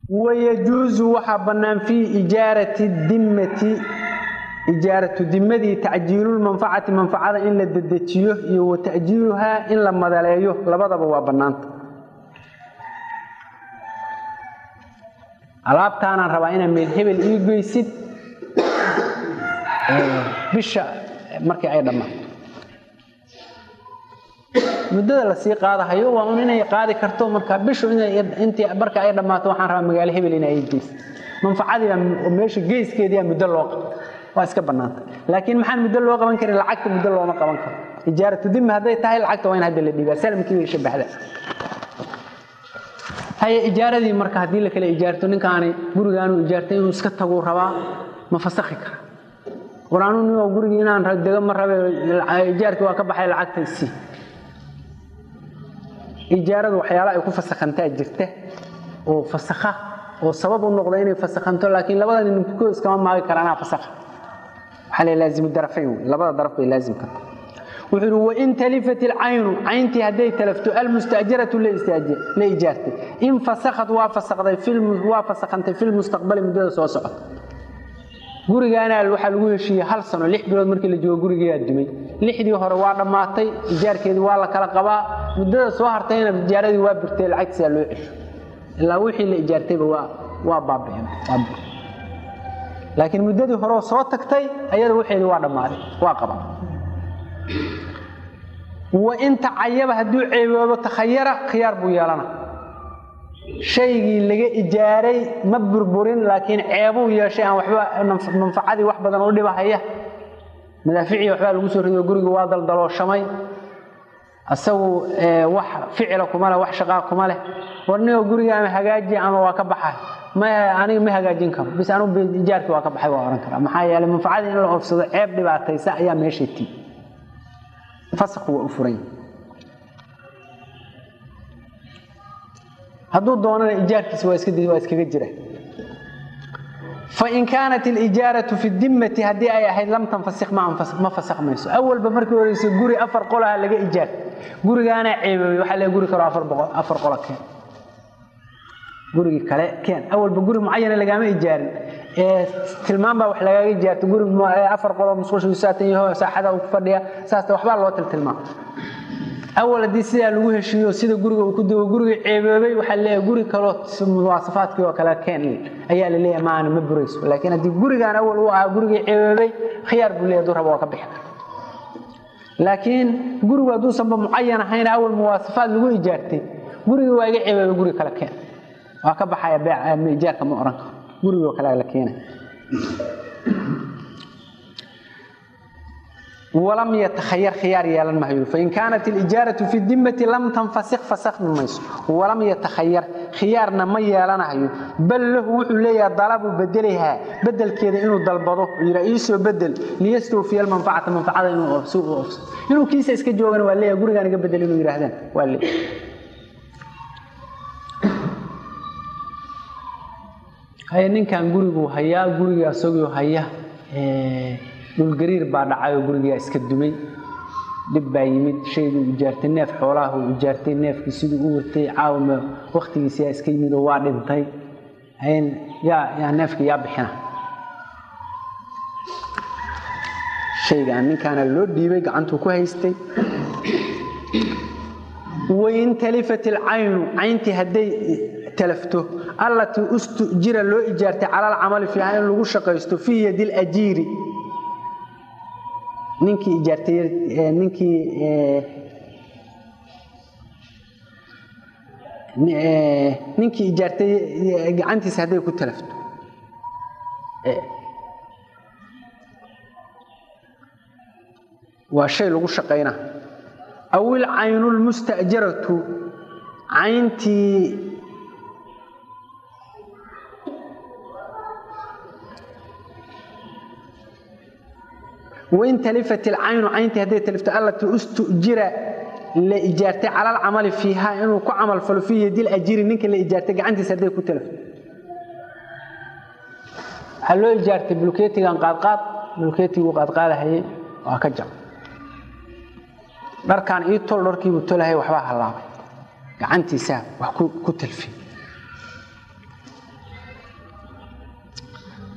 ويجوز وحبنا في إجارة الذمة تعجيل المنفعة منفعة إن لددتيه وتأجيلها إن لما دليه لبضا بوا بنانت alaabtaana rabaa inaan meel hebel ii geysid bisha markii ay dhamaan muddada la sii qaadahayo waa inay qaadi karto marka bishu intii marka ay dhamaato waxaan rabaa magaalo hebel inay ii geysid manfacadiina meesha geyskeedii muddo loo waa iska banaanta laakiin maxaan muddo loo qaban karin lacagta muddo looma qaban karo ijaaratu dhimma haday tahay lacagta waa in hadda la dhiibaa salamkii shabaxda هي إجارة مركز هذه لك الإجارة نكاني برجانو إجارتين وسكتة وربا ما فسخك قرانو نيو برجينا نرد مرة إجارة وكبح العقد السي إجارة وحياة يكون فسخنتها جرته وفسخه والسبب النقدين فسخنته لكن لابد أن نكون كمان ما يكرنا فسخ حالي لازم الدرفين لابد ضرب لازم كده وإن تلفت العين عينتي هدي تلفت المستأجرة لإجارتي إن فسخت وافسخت في المستقبل مدة سوسعت غوريغانا waxa lagu heshiiyay hal sano 6 bilood markii la joogo guriga dumay 6dii hore waa dhamaatay ijaarkeedii waa la kala qabaa muddada soo hartayna ijaaradii waa birtay lacagta loo cesho ilaa wixii la ijaartayba waa baabeen laakiin muddadii hore soo tagtay ayada wixii waa dhamaaday waa qabaa وإن تعيب هدو عيبه تخير خيار بيالنا شيء لقى إجاري مبربورين لكن عيبه يا شيء وحبا منفعتي وحبا نقول بها هي مدافعي وحبا الوسر يقول واضل ضلوا الشمي أسووا وح فعلكم له وح شقاكم له ورني يقول يا مهجاجي أنا واكبحه ما أنا مهجاجينكم بس أنا بإجارتي واكبحه وأرنكر ما حيا المنفعتي إنه أفسد عيب لي بعد تيساء يا ماشيتي فسق وأفرين هذو دون الإيجار كسوة إسكجرة فإن كانت الإجارة في الذمة هدي أي لم تنفسخ ما فسخ منه أول بمركب ورئيس جوري أفر قلها لقى إيجار جوري أنا عيب وحلا جوري كرا أفر قلها كان جوري كان أول بجوري معين اللي جامع إيجار تلمان بقى وحلا إيجار تجوري أفر قلها مسخوش وساعتين هو ساعة وكفرديها ساعة وحبال الله تلمان أول دي سيدا لو هشيو سيدا غورغا وكدو غورغا عيبابي waxa leeyahay guri kale muwaasafaadkii oo kala keen ayaa la leeyahay maana ma burayso laakiin hadii gurigan awal uu ah guriga ciibabay khiyaar buu leeyahay rabo ka bixi laakiin guriga haduu sanba muayyan ahayn awal muwaasafaad lagu ijaartay guriga waa iga ciibabay guri kala keen waa ka baxaya beec ijaarka ma oran guriga kala la keenay ولم يتخير خيار يالن مهيو فإن كانت الإجارة في الذمة لم تنفسخ فسخ مميس ولم يتخير خيارنا ما يالنهيو بل له وحليه طلب بدلها بدل كده إنه ضلبضه رئيس بدل ليستوفي المنفعة إنه سوء أفسد إنه كيسة إسكت جوغان ولا يقول أنا بدل إنه يرهدان ولا هاي نين كان غورغو هيا غورغا سوغو هيا الجرير بعد عايو قرية إسكدمي دبا يمد شيء وجارت الناف حوله وجارت الناف كسيد قوتي عاوم وقت يسيا إسكيمي لو واحد انتهي هين يا نافك يا بحنا شيء يعني كان اللود ديبك عنده كويستي وإن تلفت العين عينتي هدي تلفته التي أستجر لو إجارتي على العمل في عين لو شقيستو في يد الأجيري ninkii ijaartay ninkii ijaartay gacantiisa haday ku talafto waa shay lagu shaqeynaa awil aynul mustaajaratu ayntii وإن تلفت العين عينتي هذه تلفت التي أستؤجر لإجارتي على العمل فيها إنه كعمل فلفيه دي الأجير إنك اللي إجارتي عندي سديك وتلفت هلو إجارتي بلوكيتي كان قاد بلوكيتي وقاد هي وهكذا دركان إيطول دركي بتوله هي وحباها الله عندي ساب وكتلفي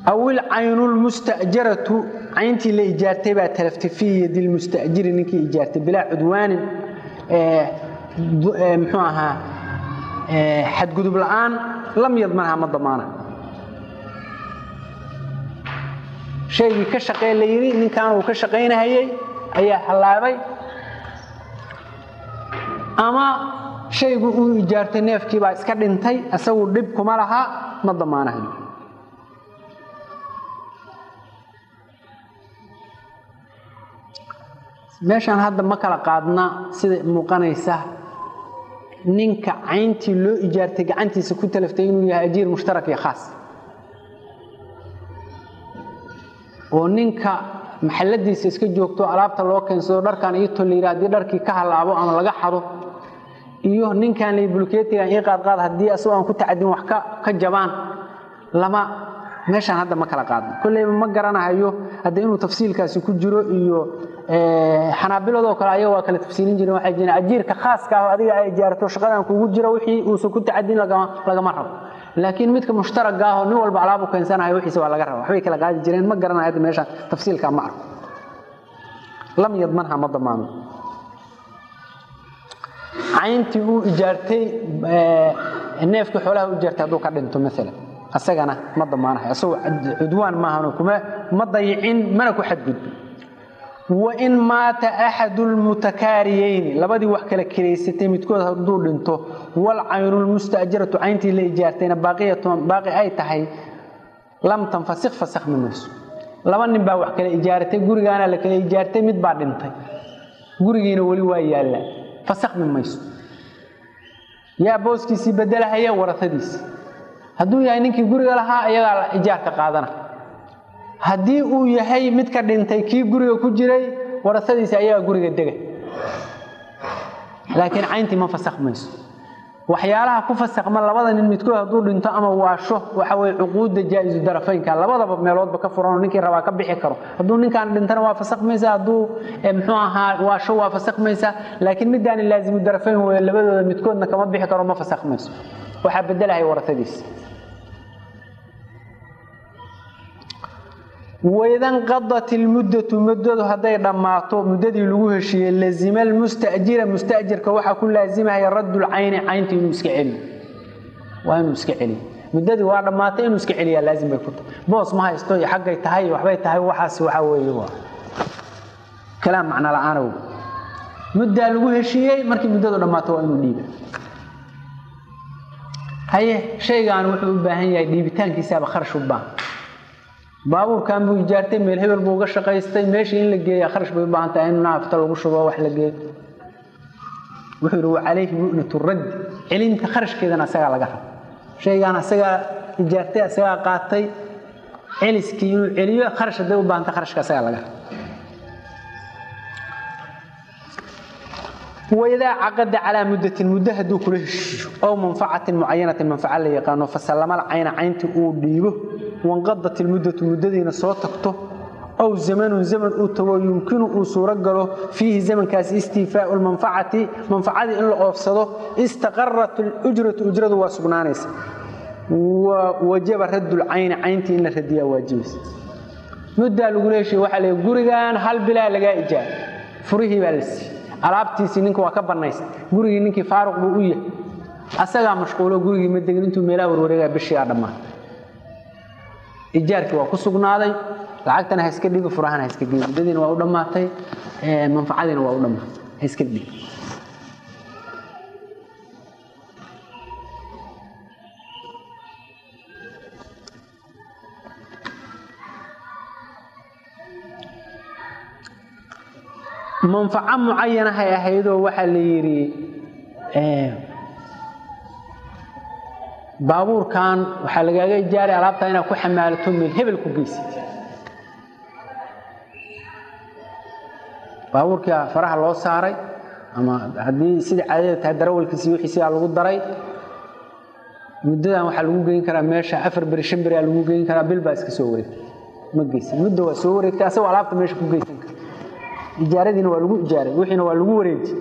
أو العين المستأجرة عينتي اللي إجارتي بقى تلفت في يد المستأجر إنك إجارتي بلا عدوان محوها حد قدب الآن لم يضمنها ما ضمانه شيء كشقين اللي يري إن كانوا كشقين هي أي حلابي أما شيء يقول إجارتي نفكي بقى إسكاد انتي أسوي ربكم لها ما ضمانه meeshan hadda ma kala qaadna sida muuqanaysa ninka cayntii loo ijaartay gacantiisa ku talaftay inuu yahay ajiir mushtarak iyo khaas oo ninka maxalladiisa iska joogto alaabta loo keensado dharkan iyo toliiraadii dharkii ka halaabo ama laga xado iyo ninkan li bulkeetiga ay qaad hadii asoo aan ku tacadin wax ka jabaan lama meeshan hadda ma kala qaadna kullee ma garanayo hadda inuu tafsiilkaasi ku jiro iyo xanaabiladoo kale ayaga waa kala tafsiilin jireen waxa jireen ajiirka khaaska ah adiga ay ijaarto shaqadan kugu jira wixii uu soo ku tacadin laga marrab laakiin midka mushtaraga ah oo nin walba alaab u keensanayo wixii waa laga rabo waxay kala qaadi jireen ma garanayo hadda meeshan tafsiilka ma arko lam yadmanha ma damaano cayntii uu ijaartay neefka xoolaha u ijaartay haduu ka dhinto mesela asagana ma damaanahay asoo cudwaan ma ahano kuma ma dayicin mana ku xadgudbo وإن مات أحد المتكاريين لبدي وحكلا كريستي متكود هدو دنتو والعين المستأجرة عينتي اللي إجارتين باقي أي تحي لم تنفسخ فسخ من نفسه لما نبا وحكلا إجارتي قرقانا لك إجارتي متبع دنتي قرقين ولي ويالا فسخ من ميسو يا بوسكي سي بدلها يا ورثديس هدو يعنيكي قرقا لها أيها إجارة قادنا haddii uu yahay mid ka dhintay kii guriga ku jiray warasadiisa ayaa guriga degay laakiin caynti ma fasaxmayso waxyaalaha ku fasaxma labada nin midkood haduu dhinto ama waasho waxa way uquud jaa'iz darafaynka labadaba meeloodba ka furan ninkii raba ka bixi karo haduu ninkan dhintana waa fasaxmaysa haduu muxuu ahaa waasho waa fasaxmaysa laakiin midaan laazim darafayn way labadooda midkoodna kama bixi karo ma fasaxmayso waxa bedelahay warasadiisa وإذا انقضت المدة مدة هذا دماته مدة لوجه شيء لازم مستأجر كواحد كل لازمها يرد العين عينتي مسكعلي وين مسكعلي مدة واحد دماته مسكعلي لازم يكون بوس ما يستوي حقه تهي وحبي تهي وحاس وحوي هو كلام معنا العانو مدة لوجه شيء مركي مدة دماته وين ديبه هي شيء عن وحب باهي ديبتان كيساب خرش وبان بابور كان بو إجارتي ميل هبل بوغا شقايستay meeshii in la geeyo kharash bay baahantahay in naafta lagu shubo wax la geeyo wuxuu عليه مؤنة الرد cilinta kharashkeedana asaga laga rabo shaygan asaga ijaartay asaga qaatay celiskii inuu celiyo kharash haday u baahanta kharashka asaga laga rabo وإذا عقد على مدة هدو كلش أو منفعة معينة منفعة اللي يقانو فسلم العين عينتي أوديبه وانقضت المدة دينا صوتكته أو زمن أوتو يمكن أصورة قاله فيه زمن كاس استيفاء المنفعة منفعة إن الأفسده استقرت الأجرة وسبنانيس ووجب رد العين عينتي إن الردية واجبس مدة لقوليشي وحالي قرقان هل بلا لقاء إجاب فريه بالسي alaabtiisi ninka waa ka banaysay gurigi ninkii faaruq buu u yahay asaga mashquulo gurigi ma degin intuu meelaha warwareega bishiga dhamaan ijaarkii waa ku sugnaaday lacagtana iska dhigo furahana iska dhigo dadina waa u dhamaatay manfaacadina waa u dhamaatay iska dhigo منفعة معينة هي هيدو waxa la yiri baabuurkan waxa lagaga ijaari alaabta inaad ku xamaalato meel hebel ku geysay baabuurka faraha loo saaray ama hadii sida caadada tahay darawalkiisa wixii lagu daray muddadan waxa lagu geyn karaa meesha 4 bari 5 bari lagu geyn karaa bil baa iska soo wareegtay ma geysay muddo waa soo wareegtay asoo alaabta meesha ku geysan kara ijaaradina waa lagu ijaaray wixina waa lagu wareejiyay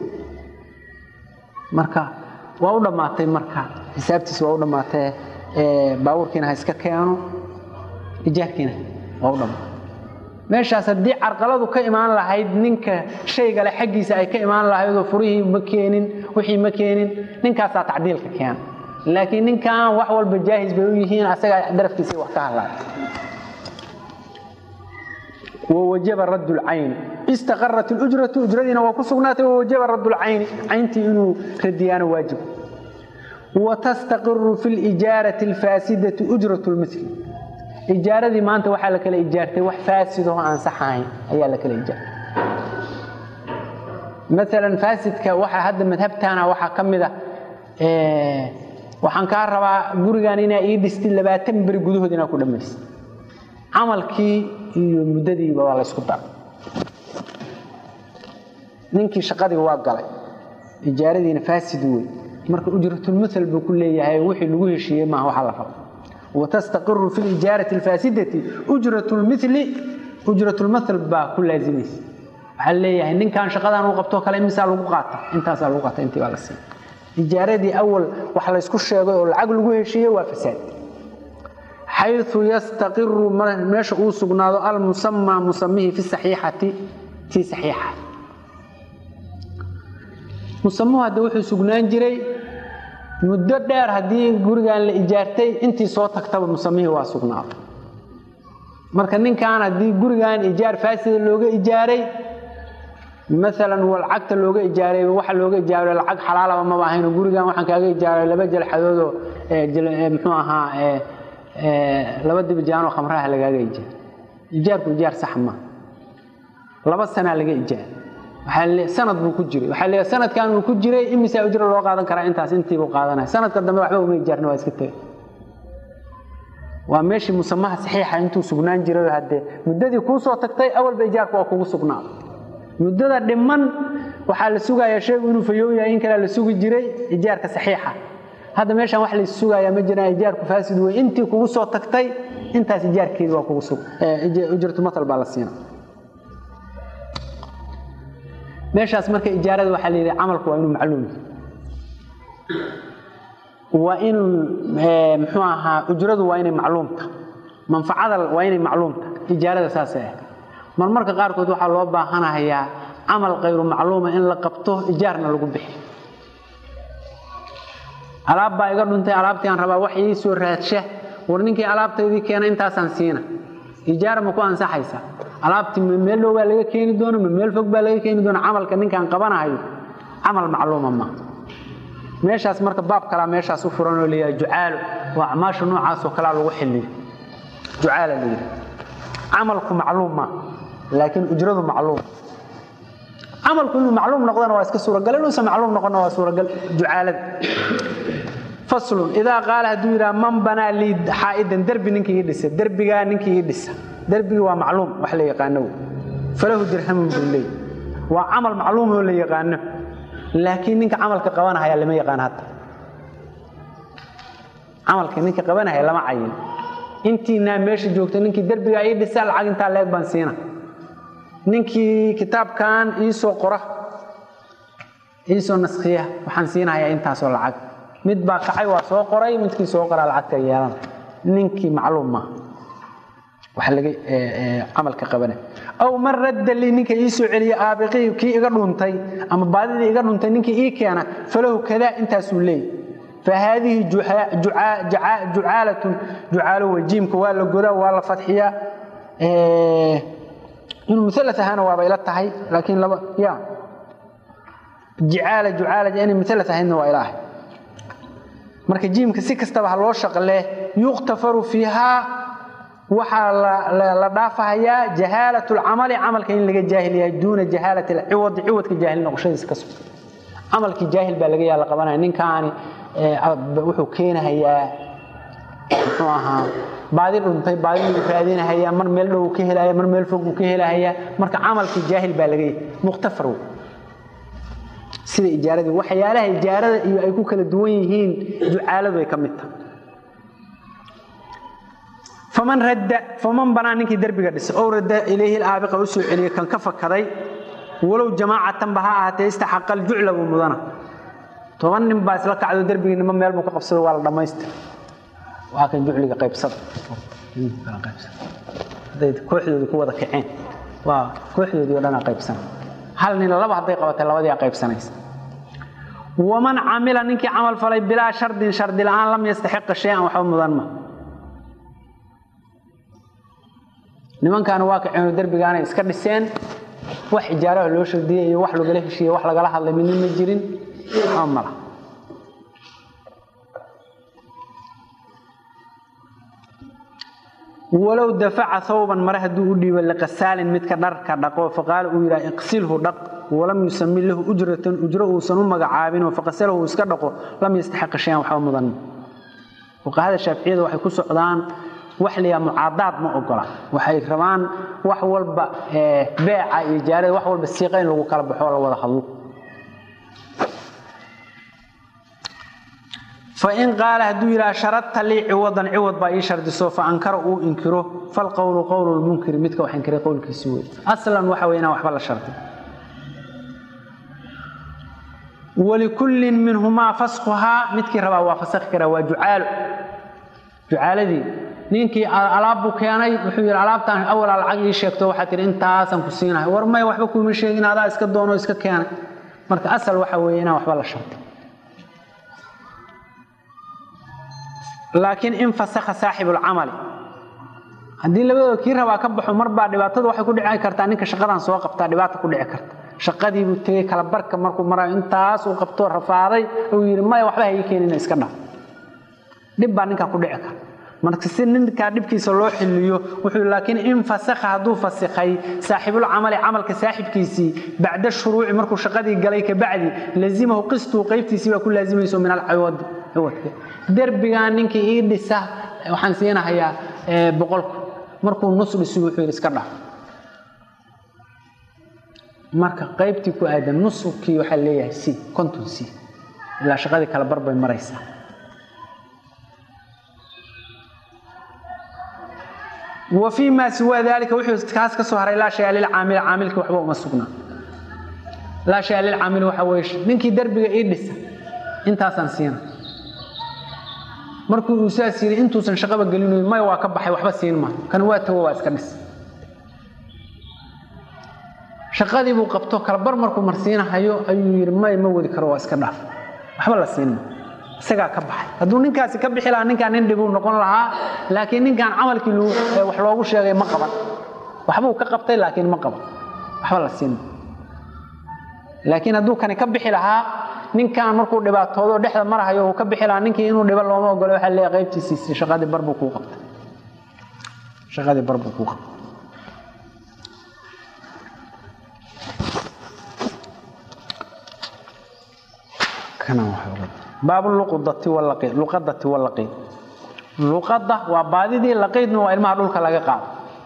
marka waa u dhamaatay marka xisaabtiisa waa u dhamaatay baabuurkiina ha iska keeno ijaarkiina waa u dhamo meeshaas haddii carqaladu ka imaan lahayd ninka shayga le xaggiisa ay ka imaan lahayd oo furihii ma keenin wixii ma keenin ninkaasaa tacdiilka keena laakiin ninkan wax walba jaahis bay u yihiin asaga darafkiisa wax ka hadlaa ووجب رد العين استقرت الأجرة أجرتنا وكسقناته ووجب رد العين عينتي إنه رديان واجب وتستقر في الإجارة الفاسدة أجرة المثل إجارة دي ما أنت وحالك الإجارة وح فاسده عن صحاين هي لك الإجارة مثلا فاسد كوحا هذا مذهب تانا وحا كمده وحن كهربا غورغانينا إيدست لبا تنبر غدودنا ku dhameys amalkii iyo mudadii waa la isku dar ninkii shaqadii waa galay ijaaradiina faasid weey marka ujratul mithal buu ku leeyahay wixii lagu heshiiyay ma waxa la rabo وتستقر في الإجارة الفاسدة أجرة المثل با كل لازميس عليه إن كان شقدان وقبته كلام مثال وقاطع أنت مثال وقاطع أنت ولا سين إجارة دي أول وحلا يسكش العقل جوه شيء وفساد حيث يستقر مش أوسقنا المسمى مسميه في الصحيحة في صحيحة مسموها دوح سقنان جري مدة دير هدي غورغان لإجارتي أنت صوت كتاب مسميه واسقنا marka ninkan hadii gurigan ijaar faasid looga ijaaray مثلا هو العقد لوga ijaaray waxa looga ijaaray lacag xalaal ah ma baahayn gurigan waxaan kaaga ijaaray laba jil xadoodo muxuu ahaa laba dib jaano khamraha lagaaga ijaaray ijaarku ijaar sax ma laba sano laga ijaaray waxa sanad buu ku jiray waxa leeyahay sanadkan uu ku jiray imisa ujro loo qaadan karaa intaas intii uu qaadanay sanadka dambe waxba uma ijaarno waa iska tagay وماشي مسماها صحيحة أنتو سجنان جرا هذا مدة كوسة تكتي أول بيجار كوكو سجنان مدة دمن وحال السوق يا شيء إنه في يوم يمكن على السوق الجري إيجار كصحيحة هذا ماشي واحد السوق يا مجرى إيجار كفاسد وأنت كوسة تكتي أنت إيجار كذا وكوكو سوق أجرة مثل بالصينة ماشي اسمك إيجار وحال عمل قوانين معلوم وإن محوها أجرده وين معلومته منفعة وين معلومته إجارة أساسية مرمرك قاركود waxa loo baahanayaa amal غير معلومة in la qabto ijaarna lagu bixiyo alaab baa iga dhuntay alaabtii aan rabaa wax ii soo raadsha warninkii alaabteedii keenay intaasan siina ijaar ma ku ansaxaysa alaabtii meel loo laga keeni doono meel fog baa laga keeni doono amalka ninkan qabanayo amal macluuma ma meeshaas marka baab kala meeshaas u furan oo leeyahay jucaal waa amaashu noocaas oo kala lagu xilliyo jucaal leeyahay amalku macluuma laakiin ujradu macluum amalku inuu macluum noqdana waa iska suuragal inuu macluum noqono waa suuragal jucaalad fasl idha qaala hadira man bana li haidan darbi ninkii dhisa darbiga ninkii dhisa darbiga waa macluum wax la yaqaano falahu dirham bilay waa amal macluum oo la yaqaano لكن نك عملك قوانها يا لما يقان هذا عملك نك قوانها يا لما عين أنتي نامش جوكت نك دربي عيد السال عقن تعلق بنسينا نك كتاب كان يسوع قرأ يسوع نسخية وحنسينا يا أنت سوى العقد متبقى عيوا سوى قرأ متك سوى قرأ العقد يا نك معلومة وحلقي عملك قوانه أو من رد اللي نك يسوع علي آبقي كي يقرنتي أما بعد اللي يقرنتي نك إيه كان فله كذا أنت سولي فهذه جعالة وجيم كوال الجرا ولا فتحية إنه مثلثة هنا وبيلتها هي لكن لا يا جعالة يعني مثلثة هنا وإله مركز جيم كسيك استبح الوشق له يغتفر فيها وحال لا دافعها جهالة العمل عمل كين لقى جاهلية دون جهالة العوض عوض كجاهل نقشيس كسب عمل كجاهل بلقي على قبنا إن كان وحو كينها هي بعض الفرادين هي مر ميلو كهلا هي مر ميل فوق كهلا هي مرك عمل كجاهل بلقي مختفروا سيد إجارة وحيالها إجارة يكون كل دوينهين جعالة ويكمتها فمن بنى نك دربي قدس أو رد إليه الآبق وسوء إليه كان كفكري ولو جماعة بها تستحق الجعل ومضنا طبعا باس لك على دربي إنما ميل مكقبص ولا ما يست وهكذا جعل قيب صدر kala qaybsan haday kooxdoodu ku wada kaceen waa kooxdoodu oo dhan qaybsan hal nin laba haday qabatay labadii qaybsanaysa ومن عمل نك عمل فلي بلا شرط الآن لم يستحق شيئا وحب مضان ما لمن كان واقع إنه درب جانا يسكر السين واحد جاره لو شدي واحد لو قاله شيء واحد قاله هذا من المجرين عمره ولو دفع ثوبا مره دودي ولا قسال متكدر كدقو فقال ويرا اغسله دق ولم يسمي له أجره سنو مغعابين فقسله اسك دقو لم يستحق شيئا وحو مدن وقهذا الشافعيه waxay ku socdaan wax liya mucaadad ma ogola waxay rabaan wax walba beeca iyo jaarada wax walba siiqeen lagu kala baxo la wada hadlo فإن قال هدو إلى شرط لي عوض باي شرط سوف أنكر أو إنكره فالقول قول المنكر متك وحنكر قول كسوي أصلا وحوينا وحبل الشرط ولكل منهما فسخها متك ربا وفسخ كرا وجعال دي نينكي ألعاب كياني وحير ألعابتان أول على العقل شيكتو وحتر انت آسان كسينها ورمي وحبكو من شيئين هذا اسك دونو اسك كياني مرك أصل وحوينا وحبل الشرط لكن إن فسخ صاحب العمل هذه لبده كي ربا كبخو marba dhibaatada waxay ku dhici kartaa ninka shaqadan soo qabta dhibaato ku dhici karta shaqadii uu tagay kala barka markuu maraa intaas uu qabto rafaaday uu yiri ma waxba ay keenin iska dhaaf dib baa ninka ku dhici kara marka si ninka dibkiisa loo xiliyo wuxuu laakiin in fasakha haduu fasakhay saaxibul amali amalka saaxibkiisi bacda shuruuci markuu shaqadii galay ka bacdi laazimahu qistu qaybtiisi waa ku laazimayso min al-awad دربيغا نينكي ii dhisa waxaan siinahayaa 100 markuu nus dhiso wuxuu iska dhaaf marka qaybtii ku aadan nuskii waxa leeyahay si kontonsi ila shaqadii kala barbay maraysa وفيما سوى ذلك وحي كاس كسو هري لا شيء للعامل عاملك وحبه ما سقنا لا شيء للعامل waxa weesh ninkii darbiga ii dhisa intaasan siina markuu uu saasiri intuusan shaqaba galin ma waa ka baxay waxba siin ma kan waa tawo waa iska dhis shaqadii buu qabto kala bar markuu marsiinahayo ayuu yiri ma wadi karo waa iska dhaaf waxba la siin isaga ka baxay haduu ninkaasi ka bixi lahaa ninkan nin dhibu noqon lahaa laakiin ninkan amalkii wax loogu sheegay ma qaban waxba uu ka qabtay laakiin ma qaban waxba la siin laakiin haduu kan ka bixi lahaa ninkan markuu dhibaatoodo dhexda marahayo uu ka bixi lahaa ninkii inuu dhiba looma ogolo waxa leeyahay qaybtiisa shaqadii barbu ku qabtay kana waxa باب اللقطة واللقيط لقطة وبعدين لقيتنا وإلما دولك laga qaado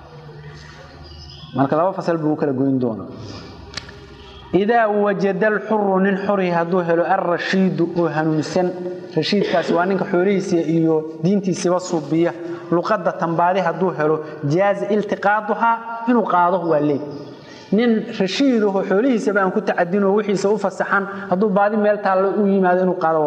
marka laba fasal buu kala goyn doona إذا وجد الحر من حره هدو هلو الرشيد وهنونسن رشيد كاس وانك حوريسي iyo diintiisa wasuubiya luqada tanbaadi hadu helo jaaz iltiqaadha inuu qaado waa leey nin rashiid oo xoolihiisa baan ku tacadino wixiisa u fasaxan hadu baadi meel taal u yimaado inuu qaado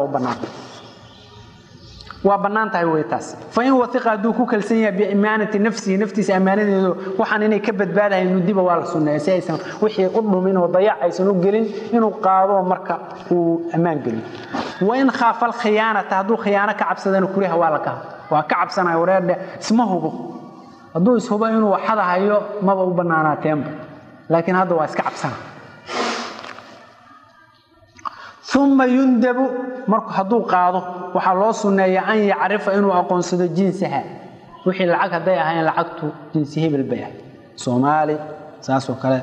waa banaan tahay weytaas fa in wathiqa hadu ku kalsan yahay biimaanati naftiisa amaanadeedu waxaan inay ka badbaadahay inuu dib waa la sunneeyay aysan wixii u dhumin oo dayacaysan u gelin inuu qaado marka uu amaan gelin وين خاف الخيانة هذو خيانة كعبسدان كلها ولا waa ka cabsanay wareerde isma hubo haduu ishubo inuu waxada hayo ma u banaanaateen laakiin hada waa iska cabsan ثم يندب markuu haduu qaado waxa loo suneeyaa an yacrifa inuu aqoonsado jinsiha wixii lacag haday ahayn lacagtu jinsihi bil bay' Soomaali saasoo kale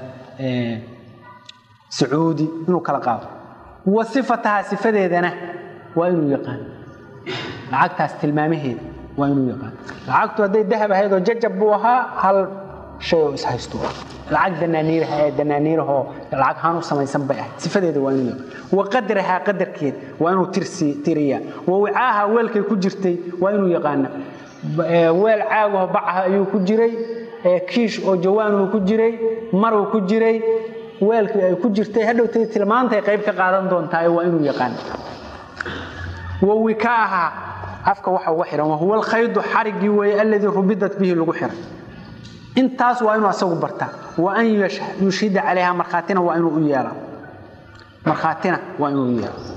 Saudi inuu kala qaado wasifataha sifadeedana waa inuu yaqaan lacagtaas tilmaamaheeda waa inuu yaqaan lacagtu haday dahab ahayd oo jajab buu ahaa hal shay oo is haysto lacag danaaniiraha lacag haan u samaysan bay ah sifadeeda waa inuu yaqaan waqadraha qadarkeed waa inuu tiriya wawaaha weelkay ku jirtay waa inuu yaqaan weel caago bacaha ayuu ku jiray kiish oo jawaan uu ku jiray mar uu ku jiray weelkii ay ku jirtay hadhowtay tilmaantay qayb ka qaadan doontaa waa inuu yaqaan ووكاها afka waxa ugu xiran waa huwa al-khaydu xarigi way alladii rubidat bihi lagu xiran intaas waa inuu asagu bartaa wa an yushhida calayha markhaatina waa inuu u yeelaa markhaatina waa inuu u yeelaa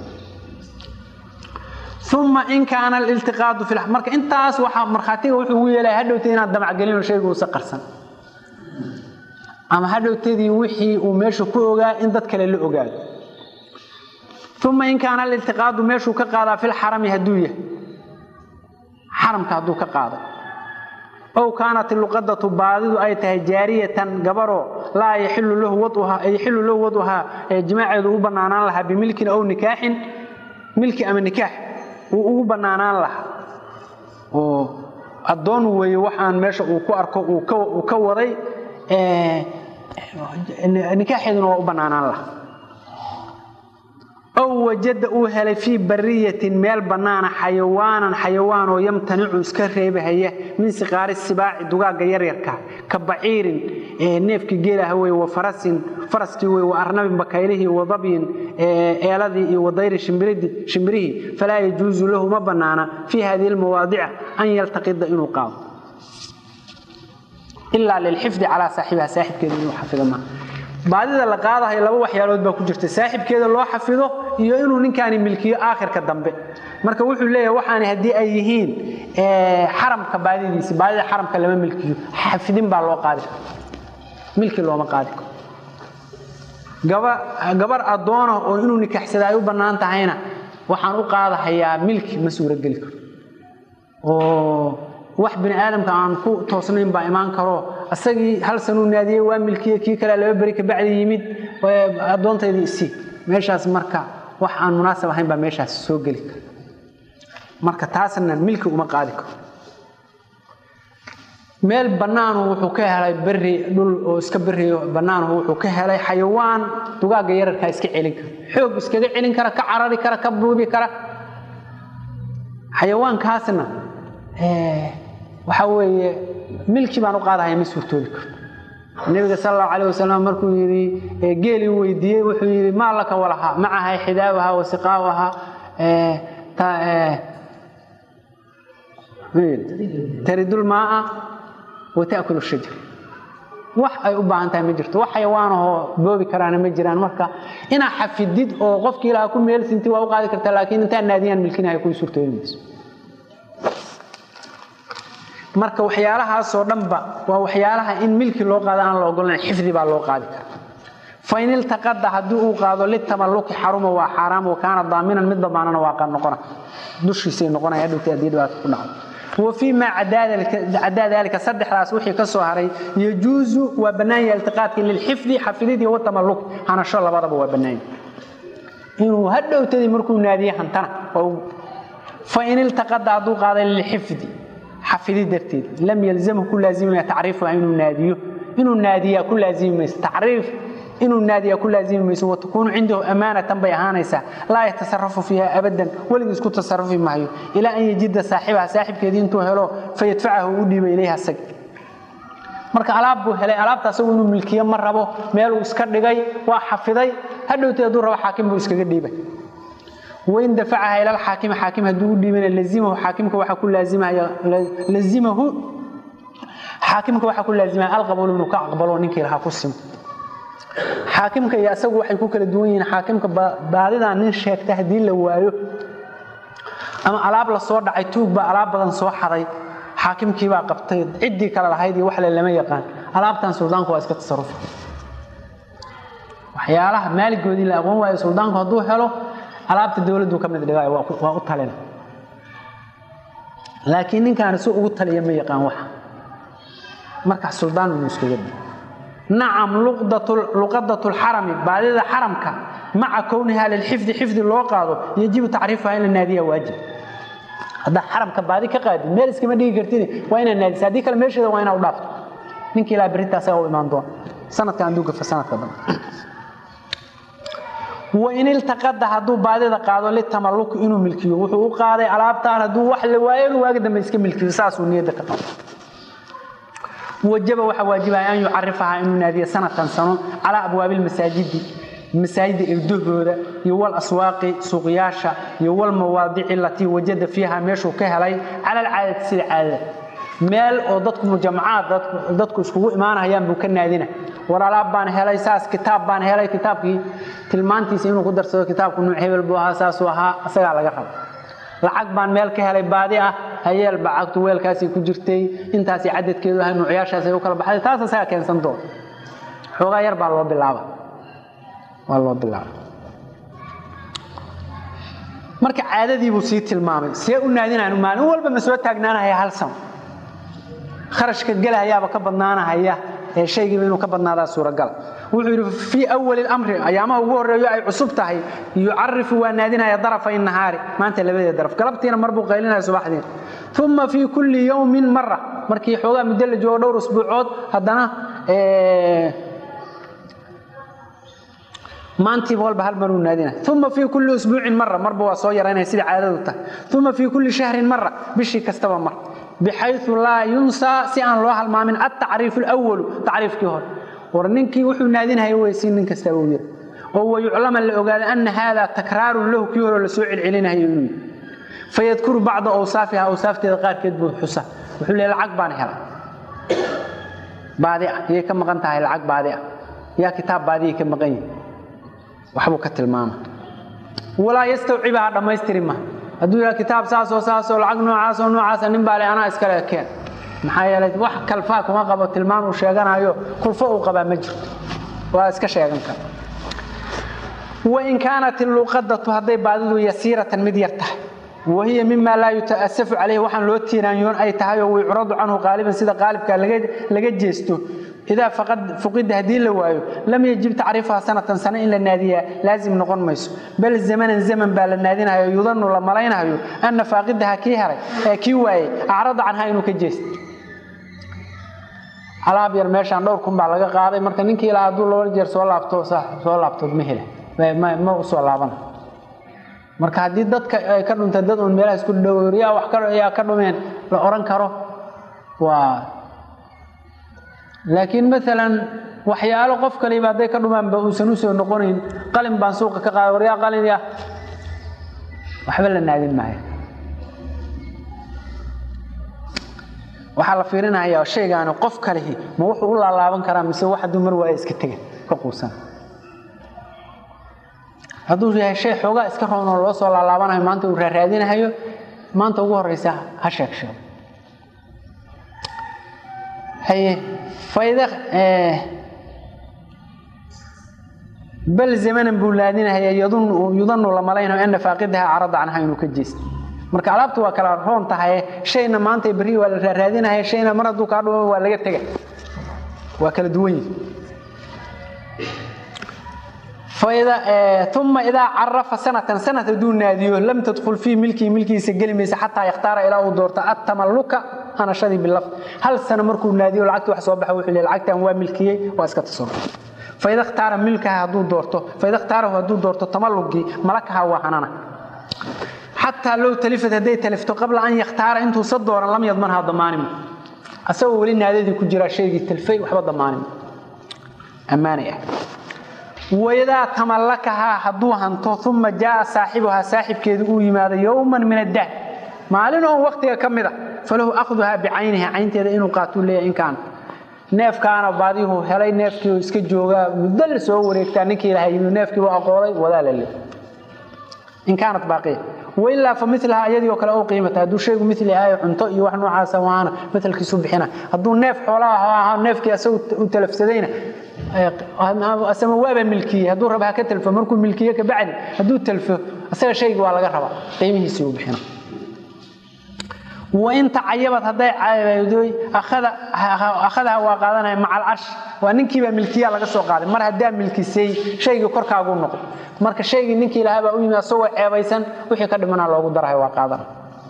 ثم إن كان الالتقاط في المركة أنت أصبح مرخاتي وحوي لا هدو تينا دمع قليل شيء وسقرسن أما هدو تدي وحي ومشوا كوجا إن ذات كل اللي ثم إن كان الالتقاط مشوا كقاضي في الحرم هدوية حرم كهدو كقاضي أو كانت اللقطة بعض أي تهجارية جبرو لا يحل له وضعها جماعة بنانا لها بملك أو نكاح ملك أم النكاح uu banaanaan laha oo adoon way waxaan meesha uu ku arko uu ka waday nikaaxeeduna waa u banaanaan laha aw wajada uu helay fi bariyatin meel banaana xayawaan oo yamtanicu iska reebahaya min siqaar sibaaci dugaaga yaryarka ka baciirin neefki geelaha way wa faraski way wa arnabin bakaylihi wa dabyin eeladii iyo wadayri shimbirihi fala yajuzu lahu ma banaana fi hadhihi almawadi'a an yaltaqida inuu qaado illa lil hifdhi ala saahibiha saaxibkeeda inuu xafido ma baadida la qaadahay laba waxyaalood baa ku jirta saaxibkeeda loo xafido iyo inuu ninkaani milkiyo aakhirka dambe marka wuxuu leeyahay waxaan hadii ay yihiin xaramka baadidiisa baadida xaramka lama milkiyo xafidin baa loo qaadi milki looma qaadi gabar adoon oo inuu nikaxsaday u banaan tahayna waxaan u qaadahayaa milki ma suura gali karo oo wax bini aadamka aan ku toosnayn baa imaan karo asagii hal sano naadiyay waa milkiye kii kale laba bari ka bacdi yimid adoonteedii isi meeshaas marka wax aan munaasab ahayn baa meeshaas soo gali karo marka taasna milki uma qaadi karo meel banaan wuxuu ka helay bari dhul oo iska bariyo banaan wuxuu ka helay xayawaan dugaaga yararka iska celin kara xoog iskaga celin kara ka carari kara ka buubi kara xayawaankaasna waxa weeye milki baan u qaadahay ma suurtoobi karo nabiga sallallahu alayhi wasallam markuu yiri geeli weydiiyay wuxuu yiri ma laka walaha macaha xidaawaha wa siqaawaha taridul maa وتأكل الشجر wax ay u baahan tahay ma jirto wax xayawaan oo boobi karaan ma jiraan marka ina xafidid oo qofkii ilaaha ku meel sinti waa u qaadi kartaa laakiin inta naadiyaan milkinahay ku suurtooyinayso marka waxyaalahaas oo dhanba waa waxyaalaha in milki loo qaado aan loo ogolayn xifdi baa loo qaadi karaa faynil taqadda haduu uu qaado litamalluki xaruma waa xaraam oo kaana daaminan mid damaanana waa qan noqona dushiisay noqonaya dhigtay hadii dhawaad ku dhacdo وفيما عدا ذلك صدح راس وحي كسو هري يجوز وبناء الالتقاط للحفظ حفظه والتملك انا شاء الله بدبا وبناء انه هدوتدي مركو ناديه هنتنا او فإن التقط عضو قاضي للحفظ حفظه درتيد لم يلزمه كل لازم تعريف انه ناديه انه ناديه كل لازم تعريف إنه النادي كل لازم وتكون عنده أمانة بيهانيسا لا يتصرف فيها أبدا ولا يسكت تصرف معه إلى أن يجد صاحبها صاحب كدين توهله فيدفعه ودي إليها السجن marka alaab buu helay alaabtaas uu milkiye marabo meel uu iska dhigay waa xafiday hadhowteedu raba xaakim buu iskaga dhiibay وين دفعها إلى الحاكم حاكم هدو dhiibana lazimahu xaakimka waxa ku lazimahu xaakimka waxa ku lazimaa alqabul inuu ka aqbalo ninkii laha ku simo حاكمك يا أسوق وحي كوكل الدوين حاكمك بعدين nin sheegta hadii la waayo ama alaab la soo dhacay tuug ba alaab badan soo xaray حاكمkii baa qabtay cidii kala lahayd wax lama yaqaan alaabtan suldaanku waa iska tasarruf waxyaalaha maaligoodii la aqoon waayo suldaanku haduu helo alaabta dawladdu ka mid dhigay waa u talin laakiin ninkan soo ugu taliya ma yaqaan wax marka suldaan uu iska gad نعم لقدة الحرم بعد ذا حرمك مع كونها للحفظ حفظ لو قادو يجب تعريفها إلى النادية واجب هذا حرمك بعد كقاد ميرس كما دي قرتيني وين النادي ساديك الميرش ده وين أولافت منك لا بريتا سوى إيمان دون سنة كان دوق في سنة كذا وإن التقد هدو بعد ذا قادو للتملك إنه ملكيه وحقوق قاضي على أبطال هدو وحل وايل واجد ما يسكن ملكيه ساس ونية دكتور وجب وحواجبها أن يعرفها إنه نادي سنة على أبواب المساجد مساجد الدهورة يوال أسواق سوقياشة يوال مواضيع التي وجد فيها ميشو كهلي على العادة سيد عادة مال أو ضدكم جماعات ضدكم اسكو إيمانها أيام بوكنا هذينا ورا لابان هلاي ساس كتاب بان هلاي كتابي تلمانتي سينو قدر سو كتاب كنوع هبل بوها ساس وها أسرع لقى lacag baan meel ka helay baadi ah hayeel bacagtu weelkaasi ku jirtay intaasi cadadkeedu ah nuucyashaas ay u kala baxday taas ayaa keensan doon xogaa yar baa loo bilaaba marka caadadii buu sii tilmaamay si u naadinaan maalin walba ma soo taagnaanahay hal san kharashka galayaaba ka badnaanaya ee shayga inuu ka badnaada suuragal wuxuu yiri fi awwal al-amr ayaamaha ugu horeeyo ay cusub tahay yu'arrifu wa naadinaya darafay nahaari maanta labada daraf galabtiina marbu qaylinaya subaxdii thumma fi kulli yawmin marra markii xoogaa muddo la joogo dhowr usbuucood hadana maantii walba hal mar uu naadina thumma fi kulli usbuu'in marra marba waa soo yaraynay sida caadadu tahay thumma fi kulli shahrin marra bishi kastaba mar بحيث لا ينسى سيان لو هلمامين التعريف الاول تعريف كهور ورنينكي وحو نادين هي ويسين نين كستاوير هو يعلم اللي اوغاد ان هذا تكرار له كيور لا سو علينا هي فيذكر بعض اوصافها اوصافته قاركيد بو حسا وحو لي العق بان هلا بعدي هي كما قنتها العق بعدي يا كتاب بعدي كما قين وحبو كتلمام ولا يستوعبها دمايستريما هذول كتاب ساس والعق نوعاس nin baa leh ana iska leekeen maxaa yeelay wax kalfa kuma qabo tilmaan uu sheeganayo kulfa uu qaba ma jirto waa iska sheegan kara وإن كانت اللقطة هذه بعض يسيرة مديرته وهي مما لا يتأسف عليه وحن لو تيرانيون أي تهاي ويعرض عنه غالبا سيدا غالب كان لقد جيستو إذا فقد هذه اللوايو لم يجب تعريفها سنة إلا النادية لازم نقول ميسو بل الزمن بال النادين يظن لما لينها أن فاقدها كي واي أعرض عنها إنه كجيست على أبير ماشان دوركم بعلقة قاضي مركا نينكي إلا عدو الله الجير سوال لابتو مهلة ما وصول لابنا marka hadii dadka ay ka dhuntaan dad oo meelaha isku dhawriya wax kale ayaa ka dhumeen la oran karo waa laakiin midalan waxyaalo qof kale baaday ka dhumaan ba uusan u soo noqonayn qalin baan suuqa ka qaadariya qalin ya waxba la naadin maayo waxa la fiirinayaa shaygaan qof kale ma wuxuu u laalaaban karaa mise wax dumar waa iska tagay ka quusan haduu yahay shay xooga iska roon oo loo soo laalaabanayo maanta uu raadinayo maanta ugu horeysa ha sheegsho hay fayda bal zamanan buulaadinahay yadun lama leeynayo in faaqidha arad anha inuu ka jeesto marka alaabtu waa kala roon tahay shayna maanta bari waa la raadinayo shayna maradu ka dhaw waa laga tagay waa kala duwan فإذا ثم إذا عرف سنة دون ناديه لم تدخل في ملكي سجل حتى يختار إلى دورته التملك أنا شديد باللفظ هل سنة مركو ناديه العقد وحسوبها وحلي العقد هو ملكي واسكت الصور فإذا اختار ملكها هدو دورته فإذا اختاره هدو دورته تملكي ملكها وحنانا حتى لو تلفت هدي تلفته قبل أن يختار أنتو صدورا لم يضمنها ضمانه أسوي لنا هذه كجرا شيء التلفي وحب ضمانه أمانة وإذا تملكها حدوها ثم جاء صاحبها صاحب كيدو يماد يوما من الدهر معلنه وقتها كمده فله أخذها بعينها عينته إنه قاتل لي إن كان neef kaana baadihu helay neefkii iska jooga muddo la soo wareegtaa ninkii ilaahay inuu neefkii waa aqoolay wadaal in kaanad baaqi willa fa mithlaha ayadii oo kale oo qiimata haduu shaygu mithli ay cunto iyo wax noocaas waana mithlkiisu bixina haduu neef xoolaha aha neefkii asoo u talafsadayna asama waaba milkiye haduu rabaha ka talfo markuu milkiye ka bacdi haduu talfo asaga shaygu waa laga rabaa qiimihiisa uu bixina وإن تعيبت هذي عايدوي أخذها وقادنا مع العرش وننكي بملكية لقى سوق هذا مرة هدا ملكي شيء كرك أقول نقول مرة شيء ننكي لها بقول سوى عبيسا وحي قدمنا الله قدرها وقادنا